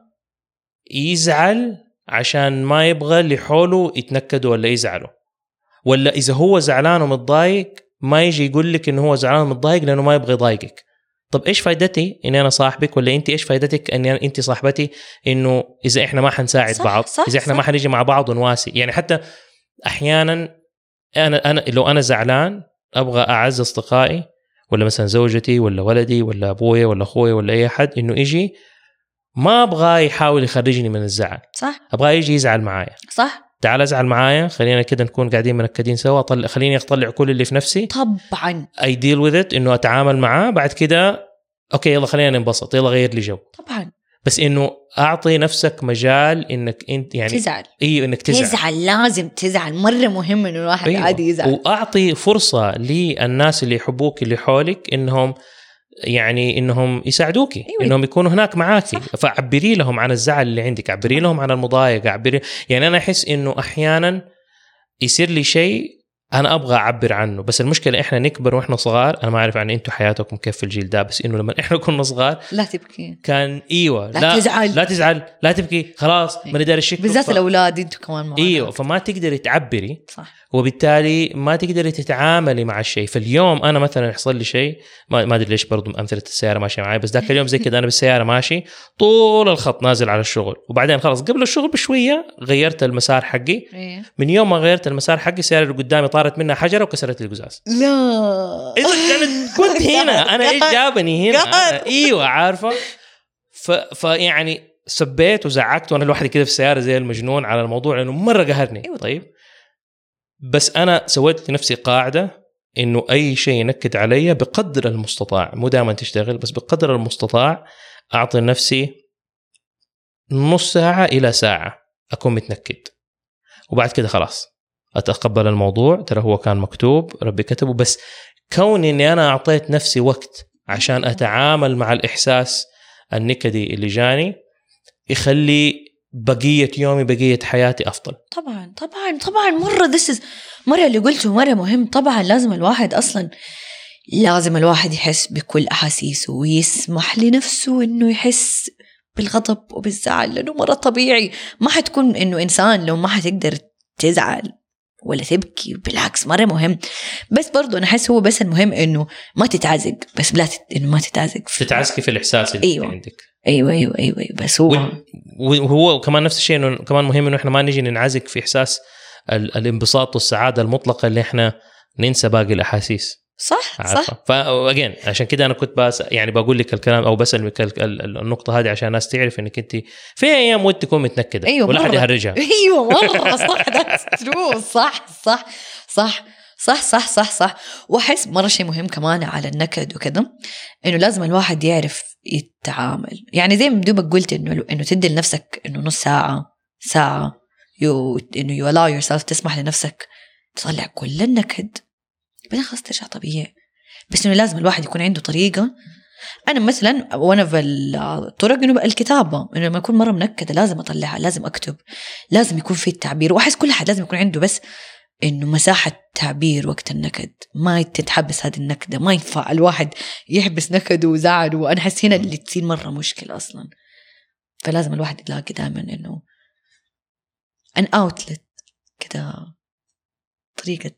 يزعل عشان ما يبغى اللي حوله يتنكدوا ولا يزعلوا، ولا إذا هو زعلان ومتضايق ما يجي يقول لك إنه هو زعلان ومتضايق لأنه ما يبغى يضايقك. طب إيش فايدتي إني أنا صاحبك، ولا أنت إيش فايدتك إني أنت صاحبتي، إنه إذا إحنا ما حنساعد بعض، إذا إحنا ما حنيجي مع بعض ونواسي. يعني حتى أحيانا أنا لو أنا زعلان أبغى أعز أصدقائي، ولا مثلا زوجتي ولا ولدي ولا أبوي ولا أخوي ولا أي أحد، إنه يجي ما أبغى يحاول يخرجني من الزعل، صح، أبغى يجي يزعل معايا، صح، تعال ازعل معايا، خلينا كده نكون قاعدين منكدين سوا، خليني اطلع كل اللي في نفسي، طبعا I deal with it، انه اتعامل معاه، بعد كده اوكي يلا خلينا ننبسط، يلا غير لي جو، طبعا، بس انه اعطي نفسك مجال انك انت يعني تزعل، انك تزعل، لازم تزعل، مره مهم انه الواحد عادي يزعل، واعطي فرصه للناس اللي يحبوك اللي حولك انهم يعني انهم يساعدوكي، انهم يكونوا هناك معاكي، فعبري لهم عن الزعل اللي عندك، عبري لهم عن المضايقه، يعني انا احس انه احيانا يصير لي شيء انا ابغى اعبر عنه، بس المشكله احنا نكبر واحنا صغار، انا ما اعرف عن انتم حياتكم كيف في الجيل ده، بس انه لما احنا كنا صغار لا تبكي، كان لا تزعل لا تبكي، خلاص ما ندري الشيء، بالذات الاولاد انتم كمان معنا، فما تقدري تعبري، صح، وبالتالي ما تقدري تتعاملي مع الشيء. فاليوم انا مثلا يحصل لي شيء ما ادري ليش برضو امثله السياره ماشيه معي، بس ذاك اليوم زي كده انا بالسياره ماشي طول الخط نازل على الشغل، وبعدين خلاص قبل الشغل بشويه غيرت المسار حقي، من يوم ما غيرت المسار حقي السياره اللي قدامي طارت منها حجره وكسرت لي القزاز. لا اذا كنت هنا انا ايش جابني هنا؟ ايوه عارفه، فيعني سبيت وزعقت وانا لوحدي كده في السياره زي المجنون على الموضوع لانه مره قهرني. طيب بس أنا سويت لنفسي قاعدة إنه أي شيء ينكد علي بقدر المستطاع، مو دائما تشتغل بس بقدر المستطاع أعطي نفسي نص ساعة إلى ساعة أكون متنكد، وبعد كده خلاص أتقبل الموضوع، ترى هو كان مكتوب ربي كتبه، بس كوني إني أنا أعطيت نفسي وقت عشان أتعامل مع الإحساس النكدي اللي جاني يخلي بقية يومي بقية حياتي أفضل. طبعا مرة اللي قلته مرة مهم. طبعا لازم الواحد يحس بكل أحاسيسه ويسمح لنفسه إنه يحس بالغضب وبالزعل، لأنه مرة طبيعي. ما حتكون إنه إنسان لو ما حتقدر تزعل ولا تبكي، بالعكس مرة مهم. بس برضو أنا أحس هو بس المهم إنه ما تتعزق، بس لا إنه ما تتعزق، تتعزقي في الإحساس اللي أيوة. عندك. أيوة. بس وهو كمان نفس الشيء، إنه كمان مهم إنه إحنا ما نيجي ننعزق في إحساس الانبساط والسعادة المطلقة اللي إحنا ننسى باقي الأحاسيس. صح. فأجين عشان كده أنا كنت بس يعني بقول لك الكلام أو بسألك النقطة هذه عشان الناس تعرف إنك أنت في أيام ودك تكون متنكدة. أيوة ولا حد يهرجها. أيوة مرة صح. وأحس مرة شيء مهم كمان على النكد وكذا، إنه لازم الواحد يعرف يتعامل. يعني زي ما دوبك قلت إنه تدي لنفسك إنه نص ساعة إنه you allow yourself، تسمح لنفسك تطلع كل النكد، بعدين خلاص ترجع طبيعي. بس إنه لازم الواحد يكون عنده طريقة. أنا مثلا وأنا في الطرق إنه الكتابة، إنه لما أكون مرة منكدة لازم أطلعها، لازم أكتب، لازم يكون في التعبير. وأحس كل حد لازم يكون عنده بس إنه مساحة تعبير وقت النكد، ما تتحبس هذه النكدة. ما ينفع الواحد يحبس نكده وزعله، وأنا حس هنا اللي تصير مرة مشكلة أصلا. فلازم الواحد يلاقي دائما إنه an outlet كده، طريقة.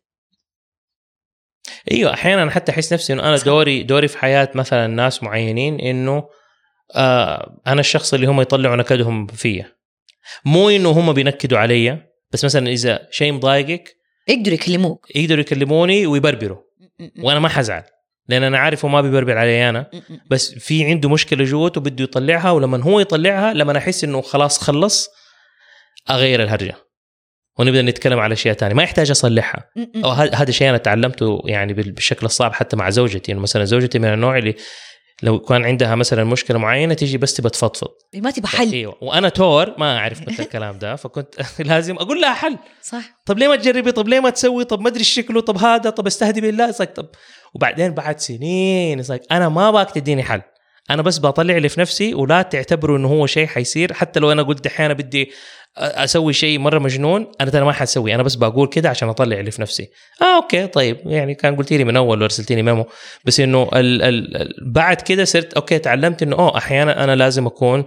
ايوه احيانا حتى احس نفسي انه انا دوري في حياه مثلا ناس معينين انه انا الشخص اللي هم يطلعوا نكدهم فيا، مو انه هم بينكدوا علي، بس مثلا اذا شيء مضايقك يقدروا يكلموني ويبربروا وانا ما حزعل، لان انا عارف هو ما بيبربر علي انا، بس في عنده مشكله جوته وبده يطلعها، ولما هو يطلعها لما احس انه خلاص خلص اغير الهرجه ونبدأ نتكلم على أشياء تانية ما يحتاج أصلحها. أو هذا شيء أنا تعلمته يعني بالشكل الصعب حتى مع زوجتي. إنه مثلا زوجتي من النوع اللي لو كان عندها مثلا مشكلة معينة تيجي بس تبى تفضفض، ما تبى حل. أيوة. وأنا تور ما أعرف مثل الكلام ده، فكنت لازم أقول لها حل. صح. طب ليه ما تجربي؟ طب ليه ما تسوي؟ طب ما أدري شكله، طب هذا، طب استهدي بالله. طب وبعدين بعد سنين أنا ما باك تديني حل، أنا بس بطلع اللي في نفسي، ولا تعتبروا إنه هو شيء حيصير. حتى لو أنا قلت أحيانا بدي أسوي شيء مرة مجنون، أنا ترى ما حسوي، أنا بس بقول كده عشان أطلع اللي في نفسي. أوكي طيب، يعني كان قلتي لي من أول ورسلتيني ميمو، بس إنه بعد كده صرت أوكي، تعلمت إنه أحيانا أنا لازم أكون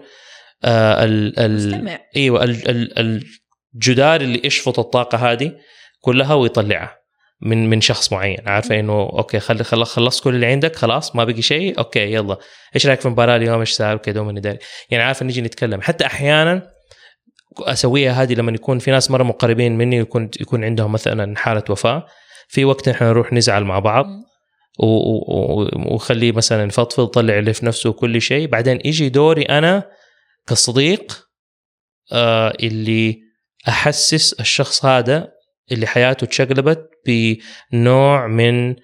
أيوة الجدار اللي يشفط الطاقة هذه كلها ويطلعها من شخص معين. عارفة إنه أوكي خلصت كل اللي عندك، خلاص ما بقي شيء، أوكي يلا إيش رأيك في مباراة اليوم، إيش صار وكذا ومن داري. يعني عارفة نيجي نتكلم. حتى أحيانا أسويها هذه لما يكون في ناس مرة مقربين مني يكون عندهم مثلا حالة وفاة، في وقت إحنا نروح نزعل مع بعض وخليه مثلا يفضفض طلع اللي في نفسه وكل شيء. بعدين يجي دوري أنا كصديق اللي أحسس الشخص هذا اللي حياته تشقلبت بنوع من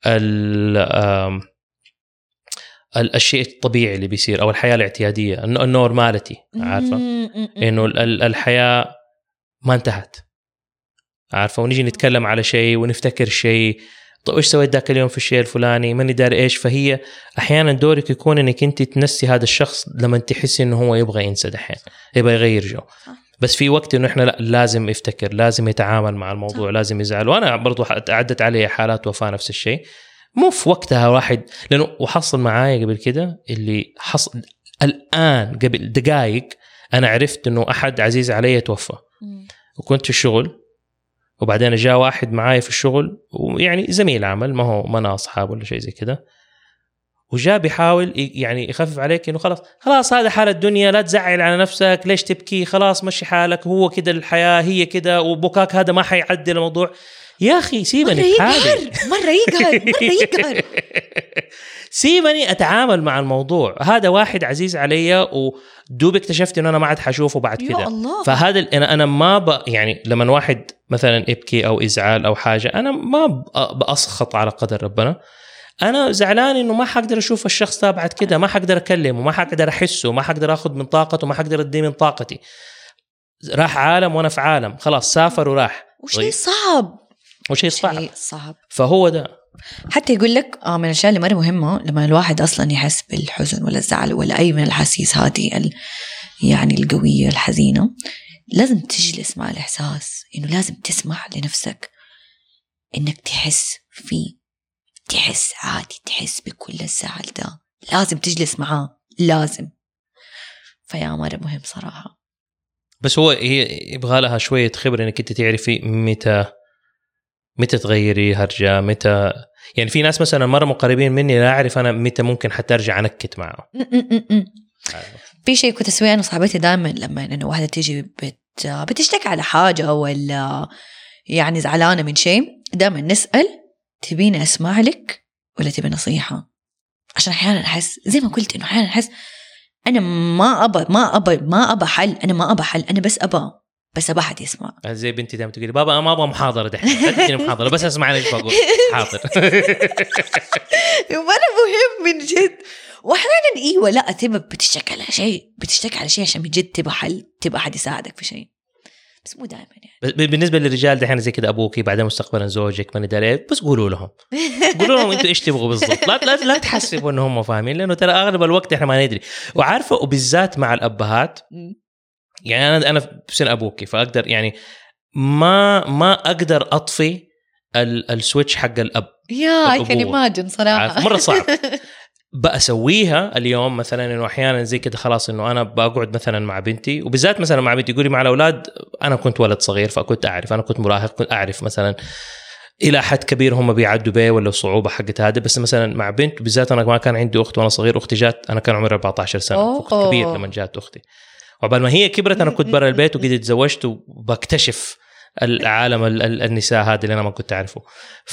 الشيء الطبيعي اللي بيصير، أو الحياة الاعتيادية، النورماليتي. عارفة إنه الحياة ما انتهت، عارفة، ونيجي نتكلم على شيء ونفتكر شيء، طيب إيش سويت ذاك اليوم في الشيء الفلاني، ماني داري إيش. فهي أحيانا دورك يكون إنك أنت تنسي هذا الشخص لما تحسي إنه هو يبغى ينسى دحين، يبغى يغير جو. بس في وقت إنه إحنا لا، لازم يفتكر، لازم يتعامل مع الموضوع، لازم يزعل. وأنا برضو عدت علي حالات وفاة نفس الشيء، مو في وقتها واحد، لأنه وحصل معايا قبل كده اللي حصل الآن قبل دقائق أنا عرفت إنه أحد عزيز علي توفى، وكنت في الشغل، وبعدين جاء واحد معاي في الشغل ويعني زميل عمل، ما هو ما أصحاب ولا شيء زي كده، وجاء بيحاول يعني يخفف عليك إنه خلاص هذا حال الدنيا، لا تزعل على نفسك، ليش تبكي، خلاص مشي حالك، هو كده الحياة هي كده، وبكاك هذا ما حيعدل الموضوع. يا أخي سيبني بحالي، مرة يقهر سيبني أتعامل مع الموضوع. هذا واحد عزيز علي ودوب اكتشفت إنه أنا ما عاد حشوفه بعد كده. فهذا أنا ما يعني لما واحد مثلا يبكي أو إزعال أو حاجة، أنا ما بأسخط على قدر ربنا، أنا زعلان إنه ما حقدر أشوف الشخص ده بعد كده، ما حقدر أكلمه، ما حقدر أحسه، ما حقدر أخذ من طاقته، ما حقدر أدي من طاقتي. راح عالم وأنا في عالم، خلاص سافر وراح. وشيء صعب. فهو ده حتى يقول لك من الأشياء اللي مرة مهمة لما الواحد أصلا يحس بالحزن ولا الزعل ولا أي من الأحاسيس هذه يعني القوية الحزينة، لازم تجلس مع الإحساس، إنه لازم تسمح لنفسك إنك تحس فيه، تحس عادي، تحس بكل الزعل ده، لازم تجلس معاه، لازم. فيا مرة مهم صراحة. بس هي يبغى لها شوية خبرة إنك أنت تعرفي متى تغيري هرجة، متى يعني في ناس مثلا مرة مقربين مني لا أعرف أنا متى ممكن حتى أرجع أنكت معه. في شيء كنت أسويه أنا وصاحبتي دائما لما إنه واحدة تيجي بتشتكي على حاجة ولا يعني زعلانة من شيء، دائما نسأل تبيني أسمع لك ولا تبي نصيحة؟ عشان أحيانا أحس زي ما قلت إنه أحيانا أحس أنا ما أبى حل، أنا ما أبى حل، أنا بس أبى حد يسمع. زي بنتي دائما تقولي بابا أنا ما أبغى محاضرة دحين، لا تديني محاضرة بس أسمع ليش بقول. حاضر. وأنا مهم من جد. وأحيانا إيوه لا تبى بتشتكي على شيء عشان من جد تبى حل، تبى حد يساعدك في شيء، بس مو دائما يعني. بالنسبة للرجال دحين زي كده أبوكي بعدين مستقبلا زوجك من داري، بس قولوا لهم أنتوا إيش تبغوا بالضبط، لا تحسبوا إن هم فاهمين، لأنه ترى أغلب الوقت إحنا ما ندري. وعارفة وبالذات مع الأبهات، يعني أنا في سن أبوكي فأقدر يعني ما أقدر أطفي السويتش حق الأب. يا كان إيماجن صراحة مرة صعب. بأسويها اليوم مثلا إنه أحيانا زي كده خلاص إنه أنا بقعد مثلا مع بنتي، وبالذات مثلا مع بنتي يقولي مع الأولاد أنا كنت ولد صغير فكنت أعرف، أنا كنت مراهق كنت أعرف مثلا إلى حد كبير هم بيعدوا بيه ولا صعوبة حقت هذا. بس مثلا مع بنت بالذات أنا ما كان عندي أخت وأنا صغير، أختي جات أنا كان عمري 14 سنة فكنت كبير لما جات أختي، وعقبال ما هي كبرت أنا كنت برا البيت وقد تزوجت وبكتشف العالم النساء هذا اللي أنا ما كنت أعرفه.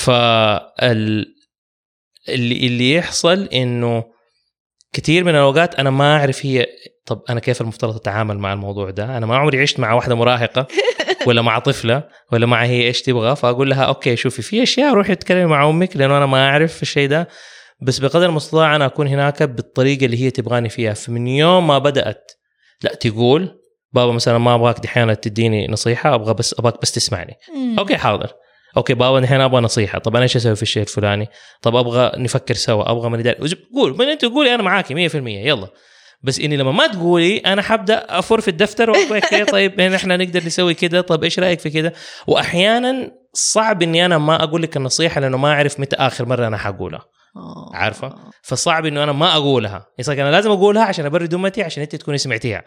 اللي يحصل إنه كتير من الأوقات أنا ما أعرف هي طب أنا كيف المفترض أتعامل مع الموضوع ده. أنا ما عمري عشت مع واحدة مراهقة ولا مع طفلة ولا مع هي إيش تبغى، فأقول لها أوكي شوفي في أشياء روحي اتكلمي مع أمك لأنه أنا ما أعرف الشيء ده، بس بقدر المستطاع أنا أكون هناك بالطريقة اللي هي تبغاني فيها. فمن يوم ما بدأت لا تقول بابا مثلا ما أبغاك دحين تديني نصيحة، أبغاك بس تسمعني. أوكي حاضر، اوكي بابا الحين ابغى نصيحه، طب انا ايش اسوي في الشيء الفلاني، طب ابغى نفكر سوا، ابغى من داري قول من انت تقولي انا معاكي 100% يلا. بس اني لما ما تقولي انا حبدا افر في الدفتر واقول طيب احنا نقدر نسوي كده، طب ايش رايك في كده. واحيانا صعب اني انا ما اقول لك النصيحه لانه ما اعرف متى اخر مره انا حقولها، عارفه، فصعب انه انا ما اقولها، يصير انا لازم اقولها عشان ابرد امتي عشان انت تكوني سمعتيها.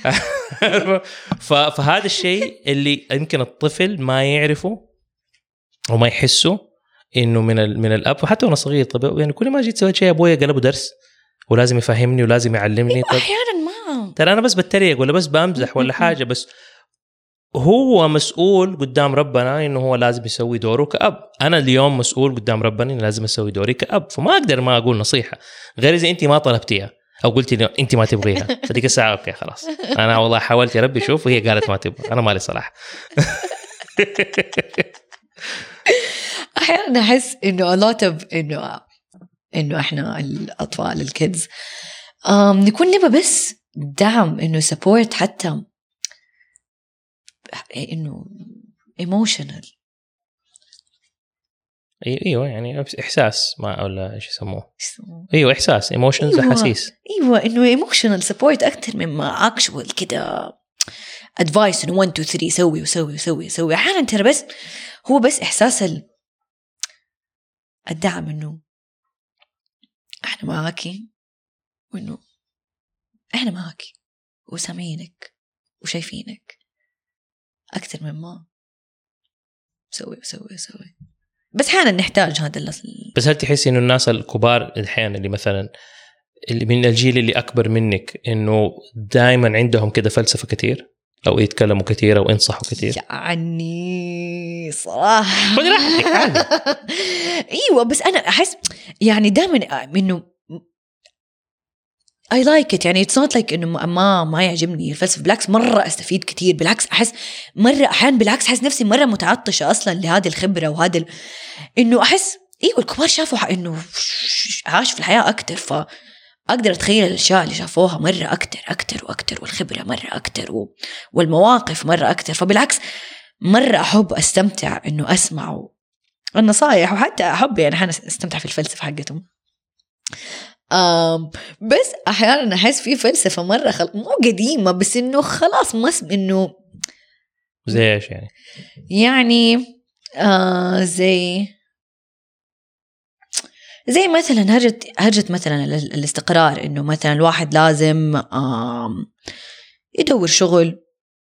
فهذا الشيء اللي يمكن الطفل ما يعرفه وما يحسوا انه من الاب. وحتى وانا صغير طب يعني كل ما جيت سويت شيء ابويا قلبه درس ولازم يفهمني ولازم يعلمني. طب احيانا ما ترى انا بس بتريق ولا بس بامزح ولا حاجه، بس هو مسؤول قدام ربنا انه هو لازم يسوي دوره كأب. انا اليوم مسؤول قدام ربنا اني لازم اسوي دوري كأب، فما اقدر ما اقول نصيحه غير اذا انت ما طلبتيها او قلتي لي انت ما تبغيها. فديك الساعه اوكي خلاص انا والله حاولت يا ربي شوف وهي قالت ما تبغى، انا مالي صلاح. أحيانا أحس إنه a lot of إنه إحنا الأطفال الكيدز نكون نبى بس دعم، إنه support، حتى إنه emotional. ايوه يعني احساس ما ولا ايش يسموه، ايوه احساس emotions، احاسيس. ايوه انه emotional support اكثر مما actual كده advice انه 1 2 3 سوي وسوي وسوي وسوي. احيانا ترى بس هو بس احساس الدعم، انه احنا معاكي وانه احنا معاكي وسامعينك وشايفينك اكثر مما سوي وسوي وسوي. بس حالا نحتاج هذا بس هل تحسي انه الناس الكبار الحين اللي مثلا اللي من الجيل اللي اكبر منك انه دائما عندهم كده فلسفه كتير او يتكلموا كتير او ينصحوا كتير؟ يعني صراحه خذي راحتك. ايوه بس انا احس يعني دائما انه I like it، يعني it's not like إنه ما يعجبني الفلسفة، بالعكس مرة أستفيد كتير، بالعكس أحس مرة أحيان بالعكس أحس نفسي مرة متعطشة أصلا لهذه الخبرة وهذا إنه أحس إيوه الكبار شافوا إنه عاش في الحياة أكتر، فأقدر أتخيل الأشياء اللي شافوها مرة أكتر وأكتر، والخبرة مرة أكتر والمواقف مرة أكتر. فبالعكس مرة أحب أستمتع إنه أسمع النصائح، وحتى أحب يعني أنا استمتع في الفلسفة حقتهم. بس أحيانا أحس في فلسفة مرة مو قديمة، بس إنه خلاص ما إنه زي إيش يعني زي مثلا هرجة مثلا الاستقرار، إنه مثلا الواحد لازم يدور شغل،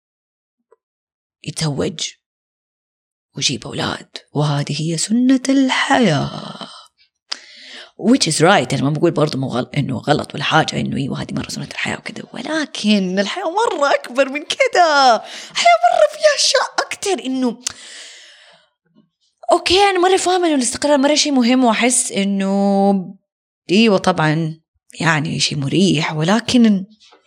يتزوج ويجيب أولاد، وهذه هي سنة الحياة which is right. أنا ما بقول برضو إنه غلط ولا حاجة، إنه إيوه هذه مرة سنة الحياة وكذا، ولكن الحياة مرة أكبر من كذا، الحياة مرة فيها أشياء أكتر. إنه أوكي أنا مرة فاهمة إنه الاستقرار مرة شيء مهم، وأحس إنه إيوه طبعا يعني شيء مريح، ولكن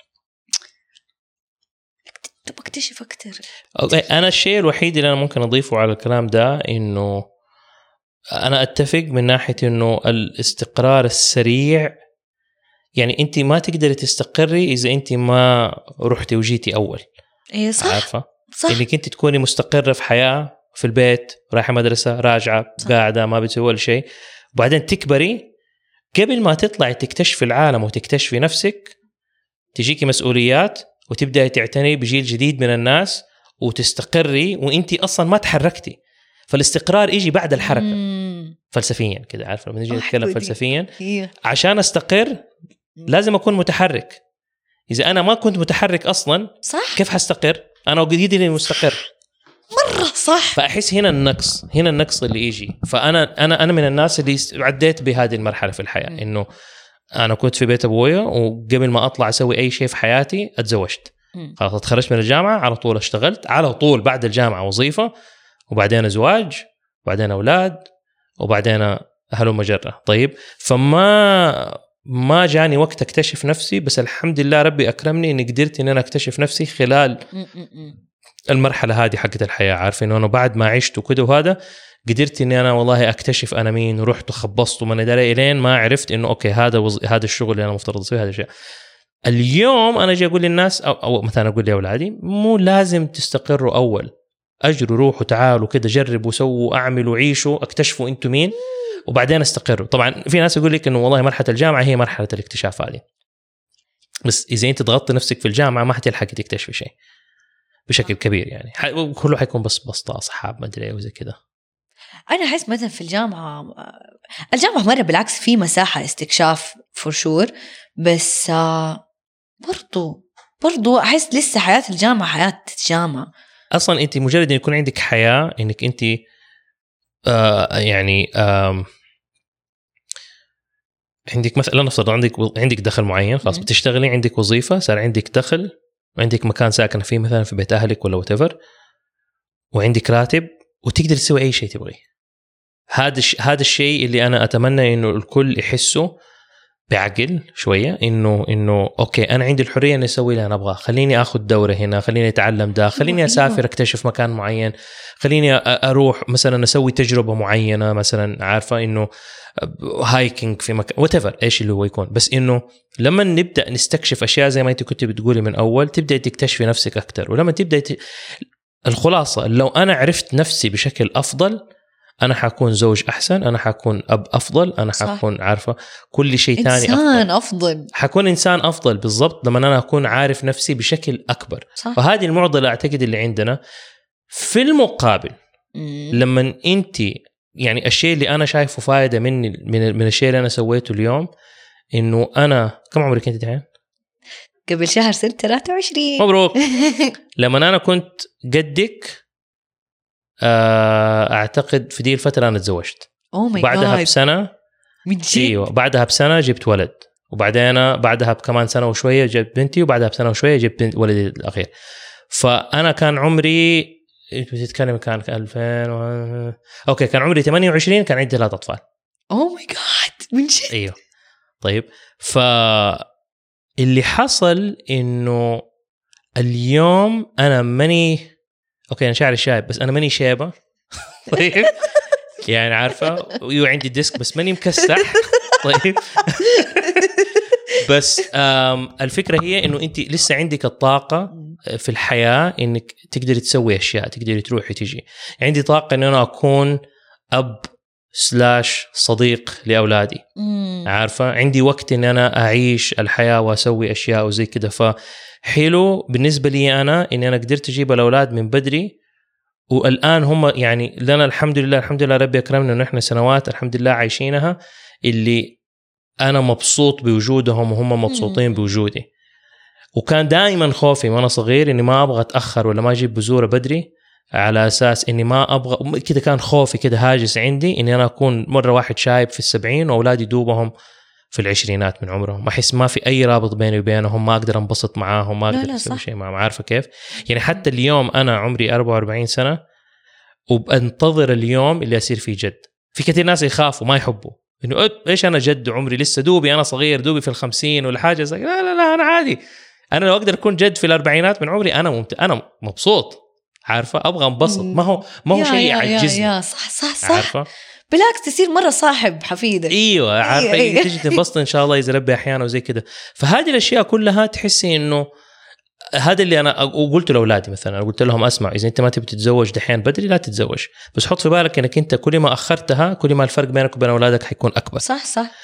بكتشف أكتر. أنا الشيء الوحيد اللي أنا ممكن أضيفه على الكلام ده إنه أنا أتفق من ناحية إنه الاستقرار السريع، يعني أنت ما تقدري تستقري إذا أنت ما رحتي وجيتي أول. إيه صح. عارفة صح. إنك أنت تكوني مستقرة في حياة، في البيت، رايحة مدرسة، راجعة، قاعدة، ما بتسوي ولا شيء، وبعدين تكبري قبل ما تطلعي تكتشفي العالم وتكتشفي نفسك، تجيكي مسؤوليات وتبدأي تعتني بجيل جديد من الناس وتستقري وانتي أصلا ما تحركتي. فالاستقرار يجي بعد الحركة. فلسفيا كده، عارفة لما نيجي نتكلم فلسفيا، عشان أستقر لازم أكون متحرك. إذا أنا ما كنت متحرك أصلا صح. كيف هستقر؟ أنا وجديدي مستقر مرة صح. فأحس هنا النقص اللي يجي. فأنا من الناس اللي عديت بهذه المرحلة في الحياة، إنه أنا كنت في بيت أبويا، وقبل ما أطلع أسوي أي شيء في حياتي أتزوجت. خلاص اتخرجت من الجامعة على طول اشتغلت، على طول بعد الجامعة وظيفة، وبعدين زواج، وبعدين أولاد، وبعدين أهل مجرة. طيب ما جاني وقت أكتشف نفسي، بس الحمد لله ربي أكرمني إني قدرت إن أنا أكتشف نفسي خلال المرحلة هذه حقت الحياة. عارف إنه أنا بعد ما عشت وكده وهذا قدرت إني أنا والله أكتشف أنا مين، ورحت وخبصت ومن داري إلين ما عرفت إنه أوكي هذا الشغل اللي أنا مفترض أسويه، هذا الشيء. اليوم أنا جاي أقول للناس أو مثلا أقول لأولادي مو لازم تستقروا أول، أجروا روحوا تعالوا كده جربوا سووا أعملوا عيشوا اكتشفوا أنتم مين وبعدين استقروا. طبعا في ناس يقول لك إنه والله مرحلة الجامعة هي مرحلة الاكتشاف هذه، بس إذا أنت تغطي نفسك في الجامعة ما حتلحقي تكتشفي شيء بشكل كبير، يعني كله حيكون بس أصحاب ما أدري وزي كده. أنا أحس مثلا في الجامعة مرة بالعكس في مساحة استكشاف for sure، بس برضو أحس لسه حياة الجامعة حياة جامعة. أصلا أنت مجرد أن يكون عندك حياة إنك أنت يعني عندك مثلا نفترض عندك دخل معين، خلاص بتشتغلي، عندك وظيفة، صار عندك دخل، وعندك مكان ساكن فيه مثلا في بيت أهلك ولا whatever، وعندك راتب وتقدر تسوي أي شيء تبغيه. هذا الشيء اللي أنا أتمنى إنه الكل يحسه بعقل شوية، إنه أوكي أنا عندي الحرية إني أسوي اللي أنا أبغاه، خليني أخذ دورة هنا، خليني أتعلم ده، خليني أسافر أكتشف مكان معين، خليني أروح مثلا أسوي تجربة معينة، مثلا عارفة إنه هايكينج في مكان whatever إيش اللي هو يكون. بس إنه لما نبدأ نستكشف أشياء زي ما أنت كنت بتقولي من أول، تبدأ تكتشفي نفسك أكتر. ولما تبدأ الخلاصة لو أنا عرفت نفسي بشكل أفضل، أنا حكون زوج أحسن، أنا حكون أب أفضل، أنا حكون عارفة كل شيء تاني إنسان أفضل، حكون إنسان أفضل بالضبط لما أنا أكون عارف نفسي بشكل أكبر. صح. وهذه المعضلة أعتقد اللي عندنا. في المقابل لما أنت يعني الشيء اللي أنا شايفه فائدة من الشيء اللي أنا سويته اليوم، إنه أنا كم عمرك أنت دحين؟ قبل شهر صرت 23. مبروك. لما أنا كنت قدك أعتقد في دي الفترة أنا تزوجت، بعدها بسنة أيوة بعدها بسنة جبت ولد، وبعدين بعدها بكمان سنة وشوية جبت بنتي، وبعدها بسنة وشوية جبت ولدي الأخير. فأنا كان عمري بتتكلم كان 2000 أوكي كان عمري 28، كان عندي 3 أطفال. أوه ماي جاد من جد. أيوة طيب. فاللي حصل إنه اليوم أنا ماني أوكي أنا شعري شايب بس أنا ماني شابة. طيب يعني عارفة وعندي ديسك بس ماني مكسح. طيب بس الفكرة هي إنه أنت لسه عندك الطاقة في الحياة إنك تقدري تسوي أشياء، تقدري تروحي تيجي. عندي طاقة إن أنا أكون أب صديق لأولادي. عارفة عندي وقت إن أنا أعيش الحياة وأسوي أشياء وزي كده. فحلو بالنسبة لي أنا إن أنا قدرت أجيب الأولاد من بدري، والآن هم يعني لنا الحمد لله ربي أكرمنا إنه إحنا سنوات الحمد لله عايشينها اللي أنا مبسوط بوجودهم وهم مبسوطين بوجودي. وكان دائما خوفي وأنا صغير إني ما أبغى أتأخر ولا ما أجيب بزورة بدري، على أساس إني ما أبغى كده. كان خوفي كده هاجس عندي إني أنا أكون مرة واحد شايب في 70 وأولادي دوبهم في 20 من عمرهم، أحس ما في أي رابط بيني وبينهم، ما أقدر أنبسط معاهم، ما أقدر أسوي شيء معهم. عارفة كيف يعني؟ حتى اليوم أنا عمري 44 سنة وبنتظر اليوم اللي أصير فيه جد. في كثير ناس يخافوا ما يحبوا إنه إيش أنا جد عمري لسه دوبي، أنا صغير دوبي في 50 ولا حاجة. لا أنا عادي، أنا لو أقدر أكون جد في 40 من عمري أنا مبسوط. عارفة أبغى أنبسط، ما هو شيء يعجزني. صح عارفة؟ بالعكس تصير مرة صاحب حفيدك. أيوة عارفة تيجي تنبسط إن شاء الله إذا ربي أحيانا وزي كده. فهذه الأشياء كلها تحسي إنه هذا اللي أنا قلت لأولادي مثلا، قلت لهم أسمع، إذا أنت ما تبي تتزوج دحين بدري لا تتزوج، بس حط في بالك إنك أنت كل ما أخرتها كل ما الفرق بينك وبين أولادك حيكون أكبر. صح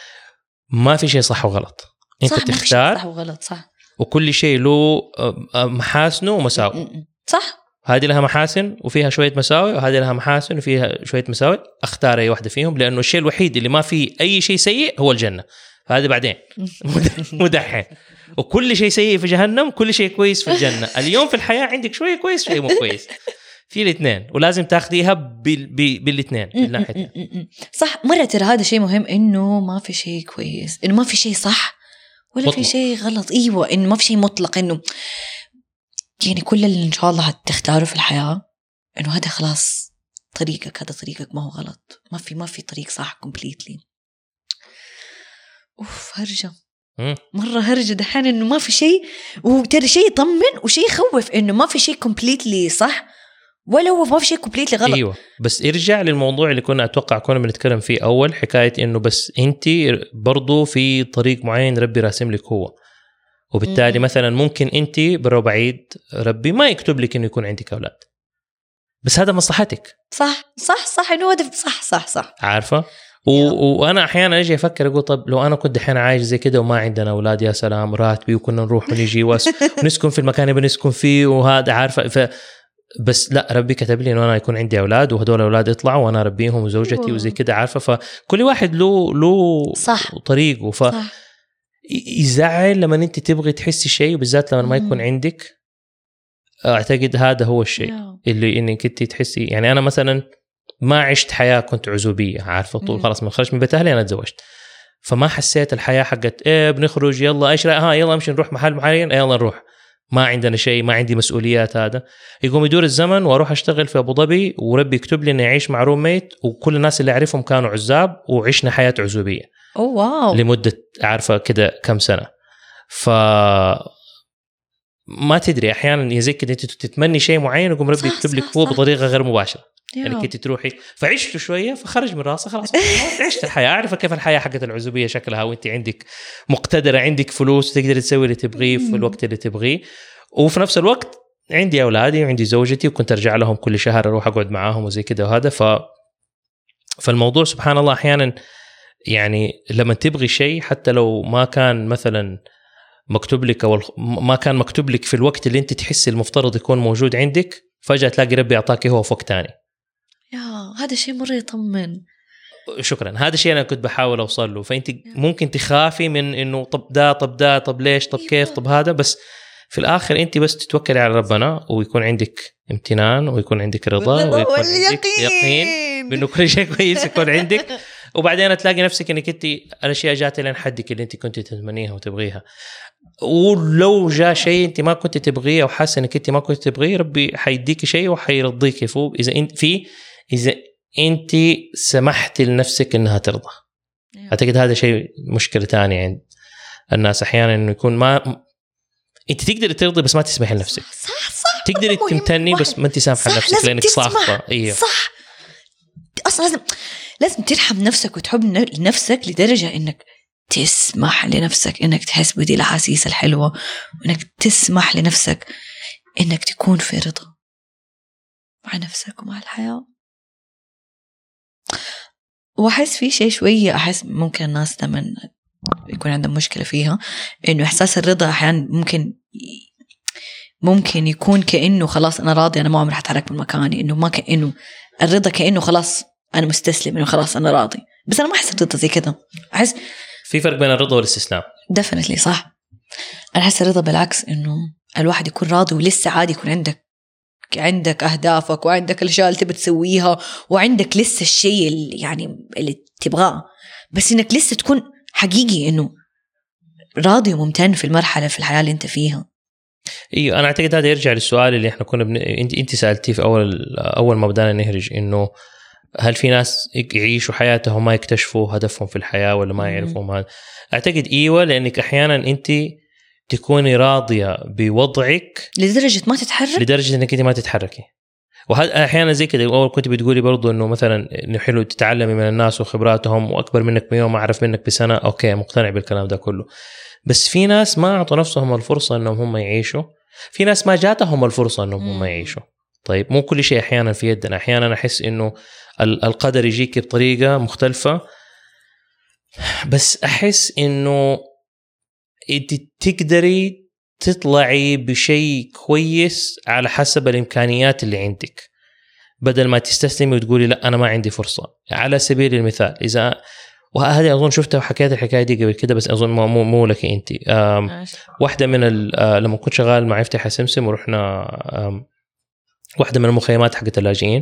ما في شيء صح وغلط، أنت تختار صح وغلط. صح، وكل شيء له محاسنه ومساوئ. صح، هذه لها محاسن وفيها شوية مساوئ، وهذه لها محاسن وفيها شوية مساوئ. اختار أي واحدة فيهم، لأنه الشيء الوحيد اللي ما فيه أي شيء سيء هو الجنة. فهذا بعدين مدحين. وكل شيء سيء في جهنم، كل شيء كويس في الجنة. اليوم في الحياة عندك شوية كويس شوية مو كويس، في الاثنين، ولازم تاخديها بالاثنين بالناحية. صح مرة. ترى هذا شيء مهم، إنه ما في شيء كويس، إنه ما في شيء صح ولا مطلق. في شيء غلط. أيوة، إنه ما في شيء مطلق، إنه يعني كل اللي إن شاء الله هتختاره في الحياة إنه هذا خلاص طريقك، هذا طريقك ما هو غلط. ما في طريق صح completely. هرجة مرة هرجة دحين إنه ما في شيء. وترى شيء يطمن وشيء يخوف، إنه ما في شيء completely صح ولا هو ما في شيء completely غلط. أيوة، بس ارجع للموضوع اللي كنا بنتكلم فيه أول، حكاية إنه بس أنتي برضو في طريق معين ربي راسم لك هو، وبالتالي مثلا ممكن أنت برا بعيد ربي ما يكتب لك إنه يكون عندك أولاد، بس هذا مصلحتك. صح إنه هذا صح عارفة. وأنا أحيانا أجي أفكر أقول طب لو أنا كنت حين عايش زي كده وما عندنا أولاد، يا سلام راتبي وكنا نروح ونجي ونسكن في المكان اللي بنسكن فيه وهذا عارفة. بس لا، ربي كتب لي إنه أنا يكون عندي أولاد، وهدول الأولاد يطلعوا وأنا أربيهم وزوجتي وزي كده عارفة. فكل واحد له طريقه. يزعل لما أنت تبغي تحسي شيء، وبالذات لما ما يكون عندك. أعتقد هذا هو الشيء اللي إنك أنت تحسي. يعني أنا مثلا ما عشت حياة كنت عزوبية، عارفة طول خلاص من خرجت من بيت أهلي أنا تزوجت، فما حسيت الحياة حقت بنخرج يلا إيش يلا نمشي نروح محل معين يلا نروح، ما عندنا شيء، ما عندي مسؤوليات. هذا يقوم يدور الزمن وأروح أشتغل في أبو ظبي، وربي يكتب لي إني أعيش مع روميت، وكل الناس اللي أعرفهم كانوا عزاب، وعشنا حياة عزوبية واو لمدة عارفة كده كم سنة. ما تدري أحيانا يزي كده أنت تتمني شيء معين، يقوم ربي يكتب لك هو بطريقة غير مباشرة. يعني كنت تروحي فعشت شوية فخرج من راسه خلاص عشت الحياة. عارفة كيف الحياة حقت العزوبية شكلها، وانت عندك مقتدرة، عندك فلوس، تقدر تسوي اللي تبغيه في الوقت اللي تبغيه، وفي نفس الوقت عندي أولادي وعندي زوجتي، وكنت أرجع لهم كل شهر أروح أقعد معاهم وزي كده وهذا. فالموضوع سبحان الله أحيانا يعني لما تبغي شيء حتى لو ما كان مثلا مكتوب لك، أو ما كان مكتوب لك في الوقت اللي انت تحس المفترض يكون موجود عندك، فجأة تلاقي ربي أعطاك هو في وقت تاني. هذا شيء مرة يطمن. شكرا. هذا الشيء أنا كنت بحاول أوصل له. فأنت ممكن تخافي من إنه طب ليش طب كيف طب هذا، بس في الآخر أنت بس تتوكلي على ربنا، ويكون عندك امتنان، ويكون عندك رضا، ويكون عندك يقين بأنه كل شيء كويس يكون عندك. وبعدين تلاقي نفسك إنك أنت الأشياء جات لين حدك اللي أنت كنت تتمنيها وتبغيها. ولو جاء شيء أنت ما كنت تبغيه أو حاسة إنك أنت ما كنت تبغيه، ربي حيديك شيء وحيرضيك فوق إذا أنت سمحت لنفسك إنها ترضى. أعتقد هذا شيء مشكلة تانية عند الناس أحيانا، إنه يكون ما أنت تقدر ترضي بس ما تسمح لنفسك. صح تقدر تمتني بس ما أنت سامحة لنفسك لأنك ساخطة. إيه صح. أصلا لازم ترحم نفسك وتحب نفسك لدرجة إنك تسمح لنفسك إنك تحس بدي الأحاسيس الحلوة، وإنك تسمح لنفسك إنك تكون في رضا مع نفسك ومع الحياة. وأحس في شيء شوية أحس ممكن الناس لما يكون عندهم مشكلة فيها، إنه إحساس الرضا أحيانا ممكن يكون كأنه خلاص أنا راضي، أنا ما عمري حتحرك من مكاني، إنه ما كأنه الرضا كأنه خلاص أنا مستسلم، إنه خلاص أنا راضي. بس أنا ما أحس الرضا زي كده. أحس في فرق بين الرضا والاستسلام. definitely صح. أنا أحس الرضا بالعكس، إنه الواحد يكون راضي ولسه عادي يكون عندك أهدافك وعندك الأشياء اللي تبي تسويها وعندك لسه الشيء اللي تبغاه، بس إنك لسه تكون حقيقي إنه راضي وممتن في المرحلة في الحياة اللي أنت فيها. ايوه انا اعتقد هذا يرجع للسؤال اللي احنا كنا انت سالتيه في اول ما بدانا نهرج، انه هل في ناس يعيشوا حياتهم ما يكتشفوا هدفهم في الحياه ولا ما يعرفوا ما. اعتقد ايوه، لانك احيانا انت تكوني راضيه بوضعك لدرجه ما تتحرك، لدرجه انك انت ما تتحركي. وهذا احيانا زي كده. اول كنت بتقولي برضو انه مثلا انه حلو تتعلمي من الناس وخبراتهم، واكبر منك بيوم اعرف منك بسنه، اوكي مقتنع بالكلام ده كله. بس في ناس ما اعطوا نفسهم الفرصه انهم هم يعيشوا، في ناس ما جاتهم الفرصه انهم هم يعيشوا. طيب مو كل شيء احيانا في يدنا، احيانا احس انه القدر يجيك بطريقه مختلفه، بس احس انه انت تقدري تطلعي بشيء كويس على حسب الامكانيات اللي عندك، بدل ما تستسلمي وتقولي لا انا ما عندي فرصه. على سبيل المثال اذا، وهذه اظن شفتها وحكيت الحكايه دي قبل كده، بس اظن مو لك انت. واحده من لما كنت شغال مع افتح سمسم ورحنا واحده من المخيمات حقت اللاجئين،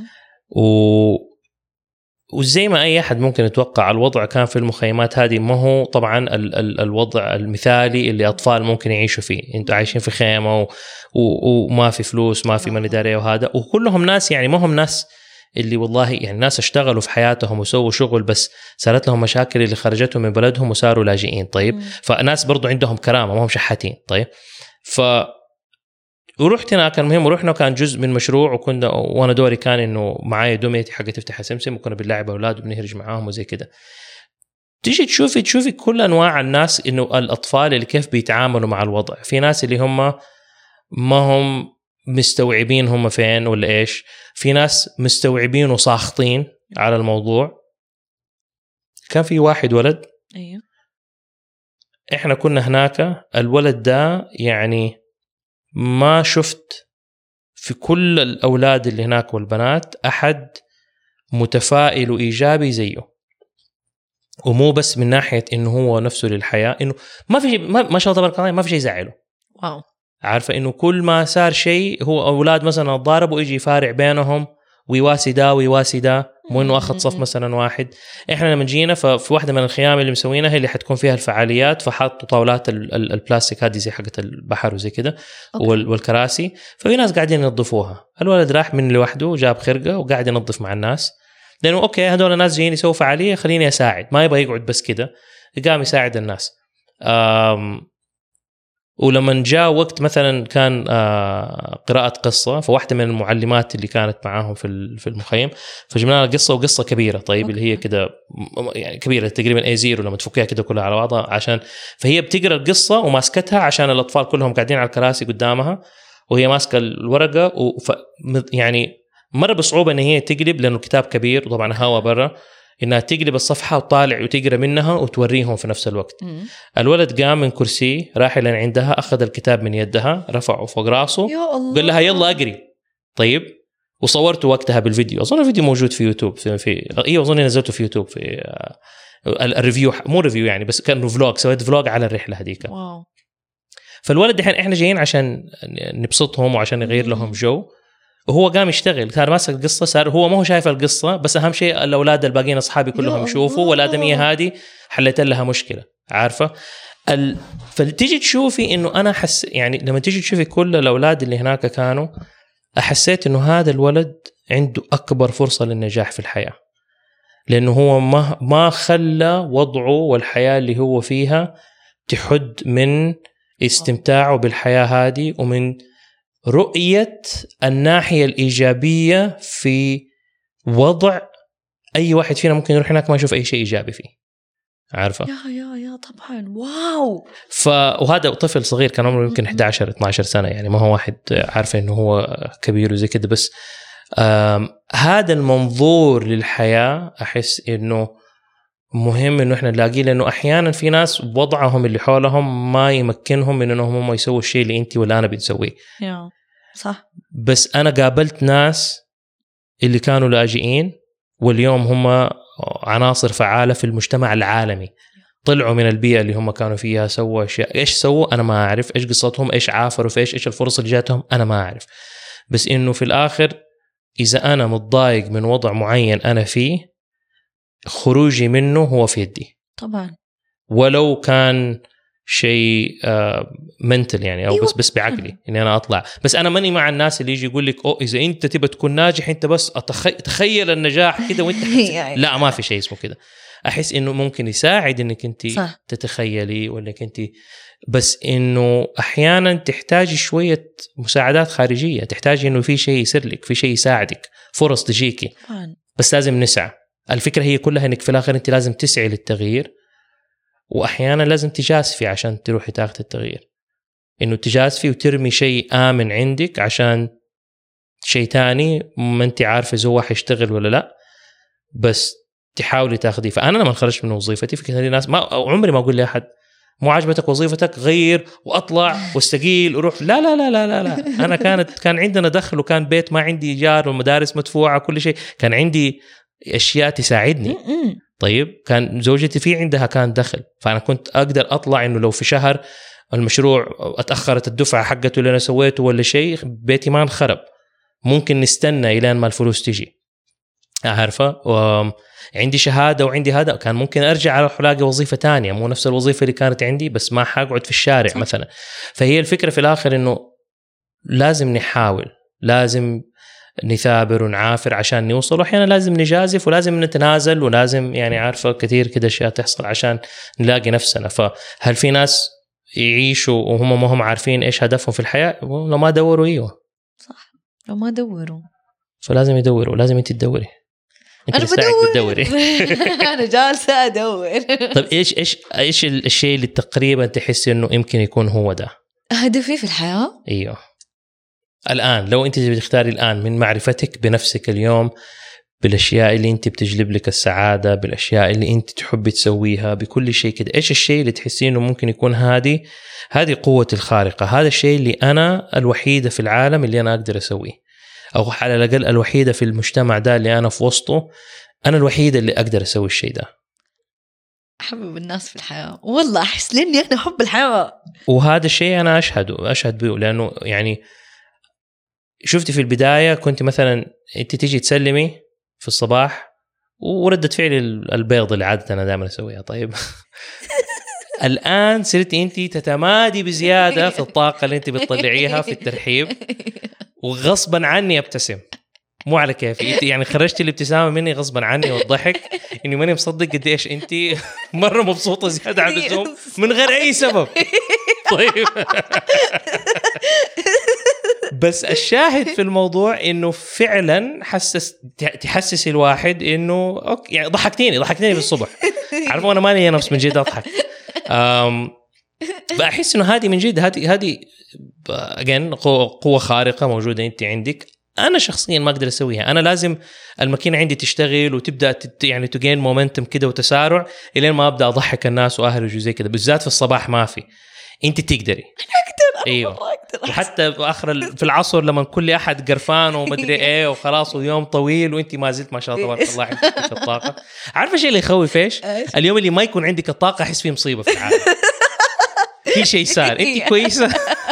وزي ما اي احد ممكن يتوقع الوضع كان في المخيمات هذه ما هو طبعا الوضع المثالي اللي اطفال ممكن يعيشوا فيه. انتوا عايشين في خيمه وما في فلوس، ما في من اداريه، وهذا وكلهم ناس يعني ما هم ناس اللي والله يعني ناس اشتغلوا في حياتهم وسووا شغل، بس صارت لهم مشاكل اللي خرجتهم من بلدهم وصاروا لاجئين. طيب فناس برضو عندهم كرامه، ما هم شحاتين. طيب ورحت هناك. المهم ورحنا كان جزء من مشروع، وكنا وانا دوري كان انه معايا دوميتي حاجه تفتح سمسم، وكنا بنلعب اولاد وبنهرج معاهم وزي كده. تيجي تشوفي كل انواع الناس، انه الاطفال اللي كيف بيتعاملوا مع الوضع. في ناس اللي هم ما هم مستوعبين هم فين ولا ايش، في ناس مستوعبين وساخطين على الموضوع. كان في واحد ولد، ايوه احنا كنا هناك، الولد ده يعني ما شفت في كل الأولاد اللي هناك والبنات أحد متفائل وإيجابي زيه. ومو بس من ناحية إنه هو نفسه للحياة، إنه ما في ما شاء الله تبارك الله ما في شيء يزعله. واو. عارفة إنه كل ما صار شيء هو أولاد مثلا ضاربوا يجي يفارع بينهم ويواسي ده ويواسي ده، مو إنه أخذ صف مثلا واحد. إحنا لما جينا ففي واحدة من الخيام اللي مسوينها هي اللي حتكون فيها الفعاليات، فحطوا طاولات البلاستيك هذه زي حقة البحر وزي كده والكراسي، ففي ناس قاعدين ينظفوها. الولد راح من لوحده جاب خرقة وقاعد ينظف مع الناس، لأنه أوكي هذول الناس جايين يسووا فعالية، خليني أساعد، ما يبغى يقعد بس كده، قام يساعد الناس. ولما جاء وقت مثلا كان قراءة قصة، فواحدة من المعلمات اللي كانت معاهم في المخيم فجبنا لها قصة، وقصة كبيرة. طيب اللي هي كده يعني كبيرة تقريبا A0 لما تفكيها كده كلها على بعضها، عشان فهي بتقرأ القصة وماسكتها عشان الأطفال كلهم قاعدين على الكراسي قدامها، وهي ماسكة الورقة يعني مرة بصعوبة إن هي تقلب لأنه الكتاب كبير وطبعا هوا برا، إنها تقلب الصفحة وطالع وتقرأ منها وتوريهم في نفس الوقت. الولد قام من كرسي راح لين عندها، أخذ الكتاب من يدها رفعه فوق راسه وقال لها يلا أقري. طيب وصورته وقتها بالفيديو، أظن الفيديو موجود في يوتيوب إيه أظن نزلته في يوتيوب في الريفيو، مو ريفيو يعني بس كان فلوج، سويت فلوج على الرحلة هذيك. فالولد دحين إحنا جايين عشان نبسطهم وعشان نغير لهم جو، وهو قام يشتغل، صار ماسك القصة، صار هو ما هو شايف القصة، بس أهم شيء الأولاد الباقيين أصحابي كلهم يشوفوا، والآدمية هذه حلت لها مشكلة. عارفة فتيجي تشوفي إنه أنا يعني لما تيجي تشوفي كل الأولاد اللي هناك كانوا، أحسيت إنه هذا الولد عنده أكبر فرصة للنجاح في الحياة، لأنه هو ما خلى وضعه والحياة اللي هو فيها تحد من استمتاعه بالحياة هذه، ومن رؤية الناحية الإيجابية في وضع أي واحد فينا ممكن يروح هناك ما يشوف أي شيء إيجابي فيه. عارفة؟ يا طبعا. واو. وهذا طفل صغير كان عمره يمكن 11-12 سنة، يعني ما هو واحد عارف إنه هو كبير وزي كده، بس هذا المنظور للحياة أحس إنه مهم إنه إحنا نلاقيه، لأنه أحيانا في ناس وضعهم اللي حولهم ما يمكنهم من إنهم هم يسووا الشيء اللي أنت ولا أنا بنسويه. صح. بس أنا قابلت ناس اللي كانوا لاجئين واليوم هم عناصر فعالة في المجتمع العالمي، طلعوا من البيئة اللي هم كانوا فيها، سووا أشياء. إيش سووا أنا ما أعرف، إيش قصتهم، إيش عافروا في إيش الفرص اللي جاتهم أنا ما أعرف. بس إنه في الآخر إذا أنا متضايق من وضع معين أنا فيه، خروجي منه هو في يدي طبعا، ولو كان شيء منتل يعني، أو بس بعقلي إني أنا أطلع. بس أنا ماني مع الناس اللي يجي يقول لك إذا أنت تبى تكون ناجح أنت بس تخيل النجاح كده وأنت لا، ما في شيء اسمه كده. أحس إنه ممكن يساعد إنك أنت تتخيلي وإنك أنت، بس إنه أحيانا تحتاج شوية مساعدات خارجية، تحتاج إنه في شيء يصير لك، في شيء يساعدك، فرص تجيكي. بس لازم نسعى. الفكرة هي كلها إنك في الآخر أنت لازم تسعي للتغيير، وأحيانا لازم تجازفي عشان تروحي تاخذ التغيير. إنه تجازفي وترمي شيء آمن عندك عشان شيء تاني ما أنت عارفة إذا هو حيشتغل ولا لا، بس تحاولي تاخذي. فأنا لما خرجت من وظيفتي في كثير ناس ما عمري ما أقول لأحد مو عجبتك وظيفتك غير وأطلع واستقيل وروح، لا لا لا لا لا, لا. أنا كان عندنا دخل، وكان بيت ما عندي إيجار، والمدارس مدفوعة، كل شيء كان عندي أشياء تساعدني. طيب كان زوجتي في عندها كان دخل، فأنا كنت أقدر أطلع إنه لو في شهر المشروع أتأخرت الدفعة حقته اللي أنا سويته ولا شيء، بيتي ما انخرب، ممكن نستنى إلى ما الفلوس تجي، عارفة. وعندي شهادة وعندي هذا، كان ممكن أرجع على ألاقي وظيفة تانية مو نفس الوظيفة اللي كانت عندي، بس ما حقعد في الشارع مثلا. فهي الفكرة في الآخر إنه لازم نحاول، لازم نثابر ونعافر عشان نوصل، وأحيانا لازم نجازف ولازم نتنازل، ولازم يعني عارفة كثير كده أشياء تحصل عشان نلاقي نفسنا. فهل في ناس يعيشوا وهم ما هم عارفين إيش هدفهم في الحياة؟ لو ما دوروا صح، لو ما دوروا فلازم يدوروا، لازم انت تدوري. أنا بدور أنا جالسة أدور. طب إيش الشيء اللي تقريبا تحسي إنه يمكن يكون هو ده هدفي في الحياة؟ أيوه الآن، لو أنت بتختاري الآن من معرفتك بنفسك اليوم، بالأشياء اللي أنت بتجلب لك السعادة، بالأشياء اللي أنت تحبي تسويها، بكل شيء كده، إيش الشيء اللي تحسين إنه ممكن يكون هذه قوتي الخارقة، هذا الشيء اللي أنا الوحيدة في العالم اللي أنا أقدر أسويه، أو على الأقل الوحيدة في المجتمع ده اللي أنا في وسطه، أنا الوحيدة اللي أقدر أسوي الشيء ده. أحبب الناس في الحياة، والله أحس لأني أنا أحب الحياة، وهذا الشيء أنا أشهد به، لأنه يعني شفتي في البداية كنت مثلا أنت تيجي تسلمي في الصباح وردة فعل البيض اللي عادة أنا دائما أسويها. طيب الآن صرت أنت تتمادي بزيادة في الطاقة اللي أنت بتطلعيها في الترحيب، وغصبا عني أبتسم، مو على كيفي. يعني خرجت الابتسامة مني غصبا عني، والضحك إني ماني مصدق قد إيش أنت مرة مبسوطة زيادة عن اللزوم من غير أي سبب. طيب بس الشاهد في الموضوع إنه فعلا تحسس الواحد إنه أوكي، يعني ضحكتيني في الصبح، عارفة أنا ماني نفس من جد أضحك. بحس إنه هذه من جد هذه again قوة خارقة موجودة أنت عندك. أنا شخصيا ما أقدر أسويها، أنا لازم الماكينة عندي تشتغل وتبدأ يعني تجين مومنتم كده وتسارع إلين ما أبدأ أضحك الناس وأهرج وزي كده، بالذات في الصباح ما في. أنت تقدري، أنا أقدر، أيوة. وحتى في العصر لما كل أحد قرفان ومدري إيه وخلاص ويوم طويل وأنت ما زلت ما شاء الله تبارك الله عندك الطاقة. عارفة شيء اللي يخوف إيش؟ اليوم اللي ما يكون عندك الطاقة أحس فيه مصيبة في العالم، في شيء صار. أنت كويسة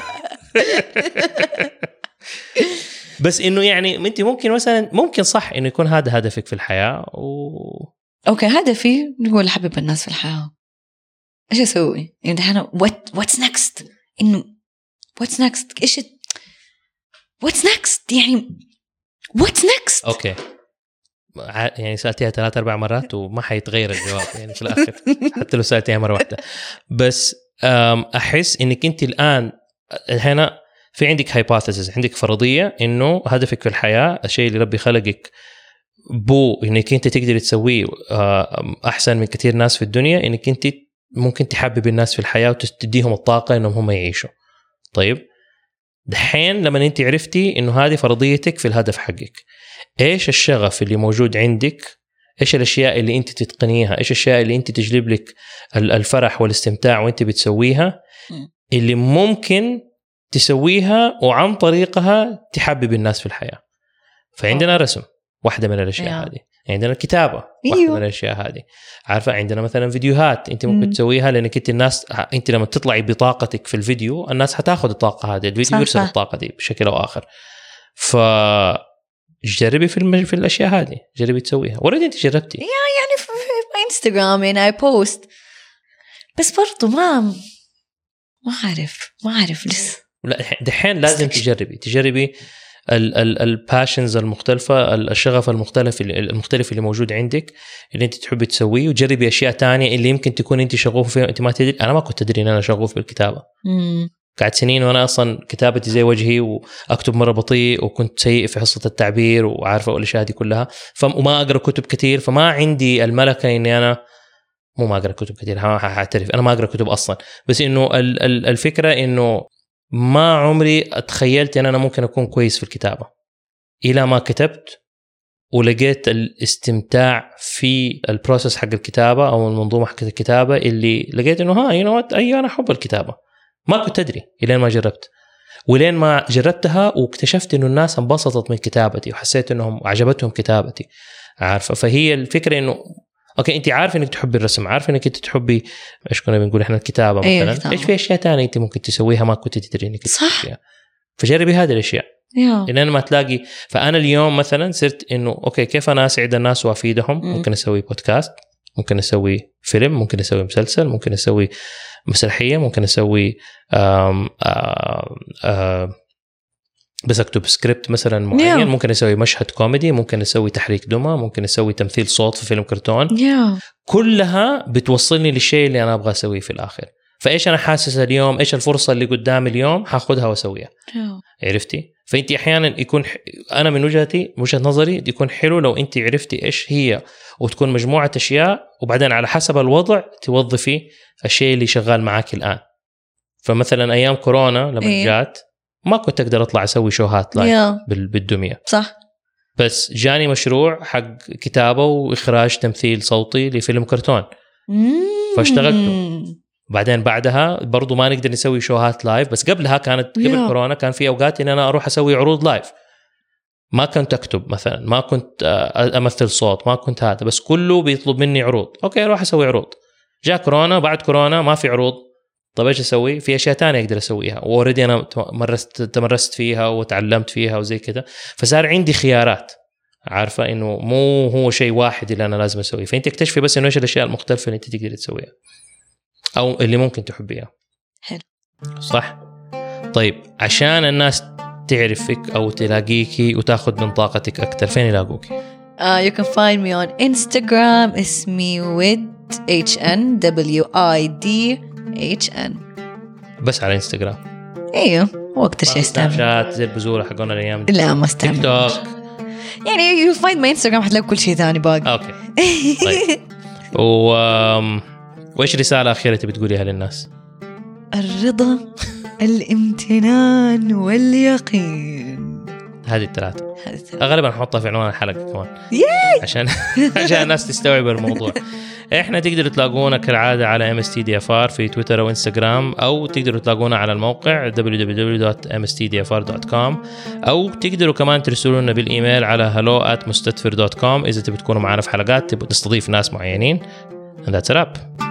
بس إنه يعني أنت ممكن صح إنه يكون هذا هدفك في الحياة أوكي هدفي نقول أحبب الناس في الحياة. إيش أسوي؟ يعني دحين what's next؟ إنه what's next؟ إيش what's next؟ يعني what's next؟ أوكي يعني سألتيها 3-4 مرات وما حيتغير الجواب يعني في الآخر حتى لو سألتيها مرة واحدة. بس أحس إنك أنت الآن هنا في عندك hypothesis، عندك فرضية إنه هدفك في الحياة، الشيء اللي ربي خلقك إنك أنت تقدر تسويه أحسن من كثير ناس في الدنيا، إنك أنت ممكن تحبب الناس في الحياة وتديهم الطاقة إنهم هم يعيشوا. طيب دحين لما أنت عرفتي إنه هذه فرضيتك في الهدف حقك، ايش الشغف اللي موجود عندك، ايش الاشياء اللي انت تتقنيها، ايش الاشياء اللي انت تجلب لك الفرح والاستمتاع وانت بتسويها، اللي ممكن تسويها وعن طريقها تحبب الناس في الحياة. فعندنا رسم واحدة من الاشياء هذه، عندنا الكتابة واحدة من الاشياء هذه، عارفة عندنا مثلا فيديوهات انت ممكن تسويها، لانك انت الناس، انت لما تطلعي بطاقتك في الفيديو الناس هتاخذ الطاقة هذه، الفيديو يرسل الطاقة دي بشكل او اخر. جربي في الاشياء هذه، جربي تسويها. وريدي انت جربتي يعني في انستغرام يعني اي بوست، بس برضو ما اعرف لسه. لا دحين لازم تجربي الباشنز المختلفة، الشغف المختلف اللي موجود عندك اللي انت تحبي تسويه، وجربي اشياء تانية اللي يمكن تكون انت شغوف فيها انت ما تدري. انا ما كنت ادري ان انا شغوف بالكتابة. قعدت سنين وانا اصلا كتابتي زي وجهي، واكتب مره بطيء، وكنت سيء في حصه التعبير، وعارفه الاشياء دي كلها، وما اقرا كتب كثير، فما عندي الملكه اني انا ما اقرا كتب كثير. هعترف انا ما اقرا كتب اصلا، بس انه الفكره انه ما عمري اتخيلت ان انا ممكن اكون كويس في الكتابه الى ما كتبت، ولقيت الاستمتاع في البروسيس حق الكتابه او المنظومه حق الكتابه، اللي لقيت انه ايوه انا احب الكتابه. ما كنت أدري إلين ما جربت، ولين ما جربتها واكتشفت إنه الناس انبسطت من كتابتي، وحسيت إنهم عجبتهم كتابتي، عارفة. فهي الفكرة إنه أوكي أنت عارف إنك تحبي الرسم، عارف إنك أنت تحبي إيش كنا بنقول إحنا الكتابة مثلا، إيش في أشياء تانية أنت ممكن تسويها ما كنت تدري إنك تسويها. فجربي هذه الأشياء إلين ما تلاقي. فأنا اليوم مثلا صرت إنه أوكي كيف أنا أسعد الناس وأفيدهم. ممكن أسوي بودكاست، ممكن أسوي فيلم، ممكن أسوي مسلسل، ممكن أسوي مسرحية، ممكن أسوي بس أكتب سكريبت مثلا معين، ممكن أسوي مشهد كوميدي، ممكن أسوي تحريك دمى، ممكن أسوي تمثيل صوت في فيلم كرتون. كلها بتوصلني للشيء اللي أنا أبغى أسويه في الآخر. فإيش أنا حاسس اليوم، إيش الفرصة اللي قدامي اليوم، هاخدها وأسويها. عرفتي؟ فأنت أحيانا يكون أنا من وجهة نظري يكون حلو لو أنت عرفتي إيش هي، وتكون مجموعة أشياء، وبعدين على حسب الوضع توظفي الشيء اللي شغال معاك الآن. فمثلا أيام كورونا لما جات ما كنت أقدر أطلع أسوي شوهات لايف بالدمية، صح، بس جاني مشروع حق كتابة وإخراج تمثيل صوتي لفيلم كرتون، فاشتغلته. بعدين بعدها برضو ما نقدر نسوي شوهات لايف، بس قبلها كانت قبل كورونا كان في أوقات إن أنا أروح أسوي عروض لايف. ما كنت أكتب مثلا، ما كنت أمثل صوت، ما كنت هذا، بس كله بيطلب مني عروض. أوكي أروح أسوي عروض. جاء كورونا، بعد كورونا ما في عروض، طب إيش أسوي؟ في أشياء تانية أقدر أسويها، وأوريدي أنا تمرست فيها وتعلمت فيها وزي كده، فصار عندي خيارات. عارفة إنه مو هو شيء واحد اللي أنا لازم أسويه. فأنت اكتشفي بس إنه إيش الأشياء المختلفة اللي أنت تقدر تسويها أو اللي ممكن تحبيها. حلو، صح. طيب عشان الناس تعرفك أو تلاقيكي وتاخد من طاقتك أكتر، فين يلاقوك؟ You can find me on Instagram. اسمي WIDHN. بس على إنستغرام؟ ايوه، هو أكتر شيء استعمل. سناب شات زي البزورة حقنا الأيام دي؟ لا ما استعمل. تيك توك يعني you find my Instagram حتلاقي كل شيء ثاني باقي. أوكي. طيب وإيش رسالة أخيرة تبي تقوليها للناس؟ الرضا، الامتنان واليقين. هذه الثلاثة غالبا نحطها في عنوان الحلقة كمان عشان الناس تستوعب الموضوع. احنا تقدروا تلاقونا كالعادة على MSTDFR في تويتر وإنستغرام، أو تقدروا تلاقونا على الموقع www.mstdfr.com، أو تقدروا كمان ترسلونا بالإيميل على hello@mustatfir.com إذا تبي تكونوا معنا في حلقات، تبي تستضيف ناس معينين. And that's a wrap.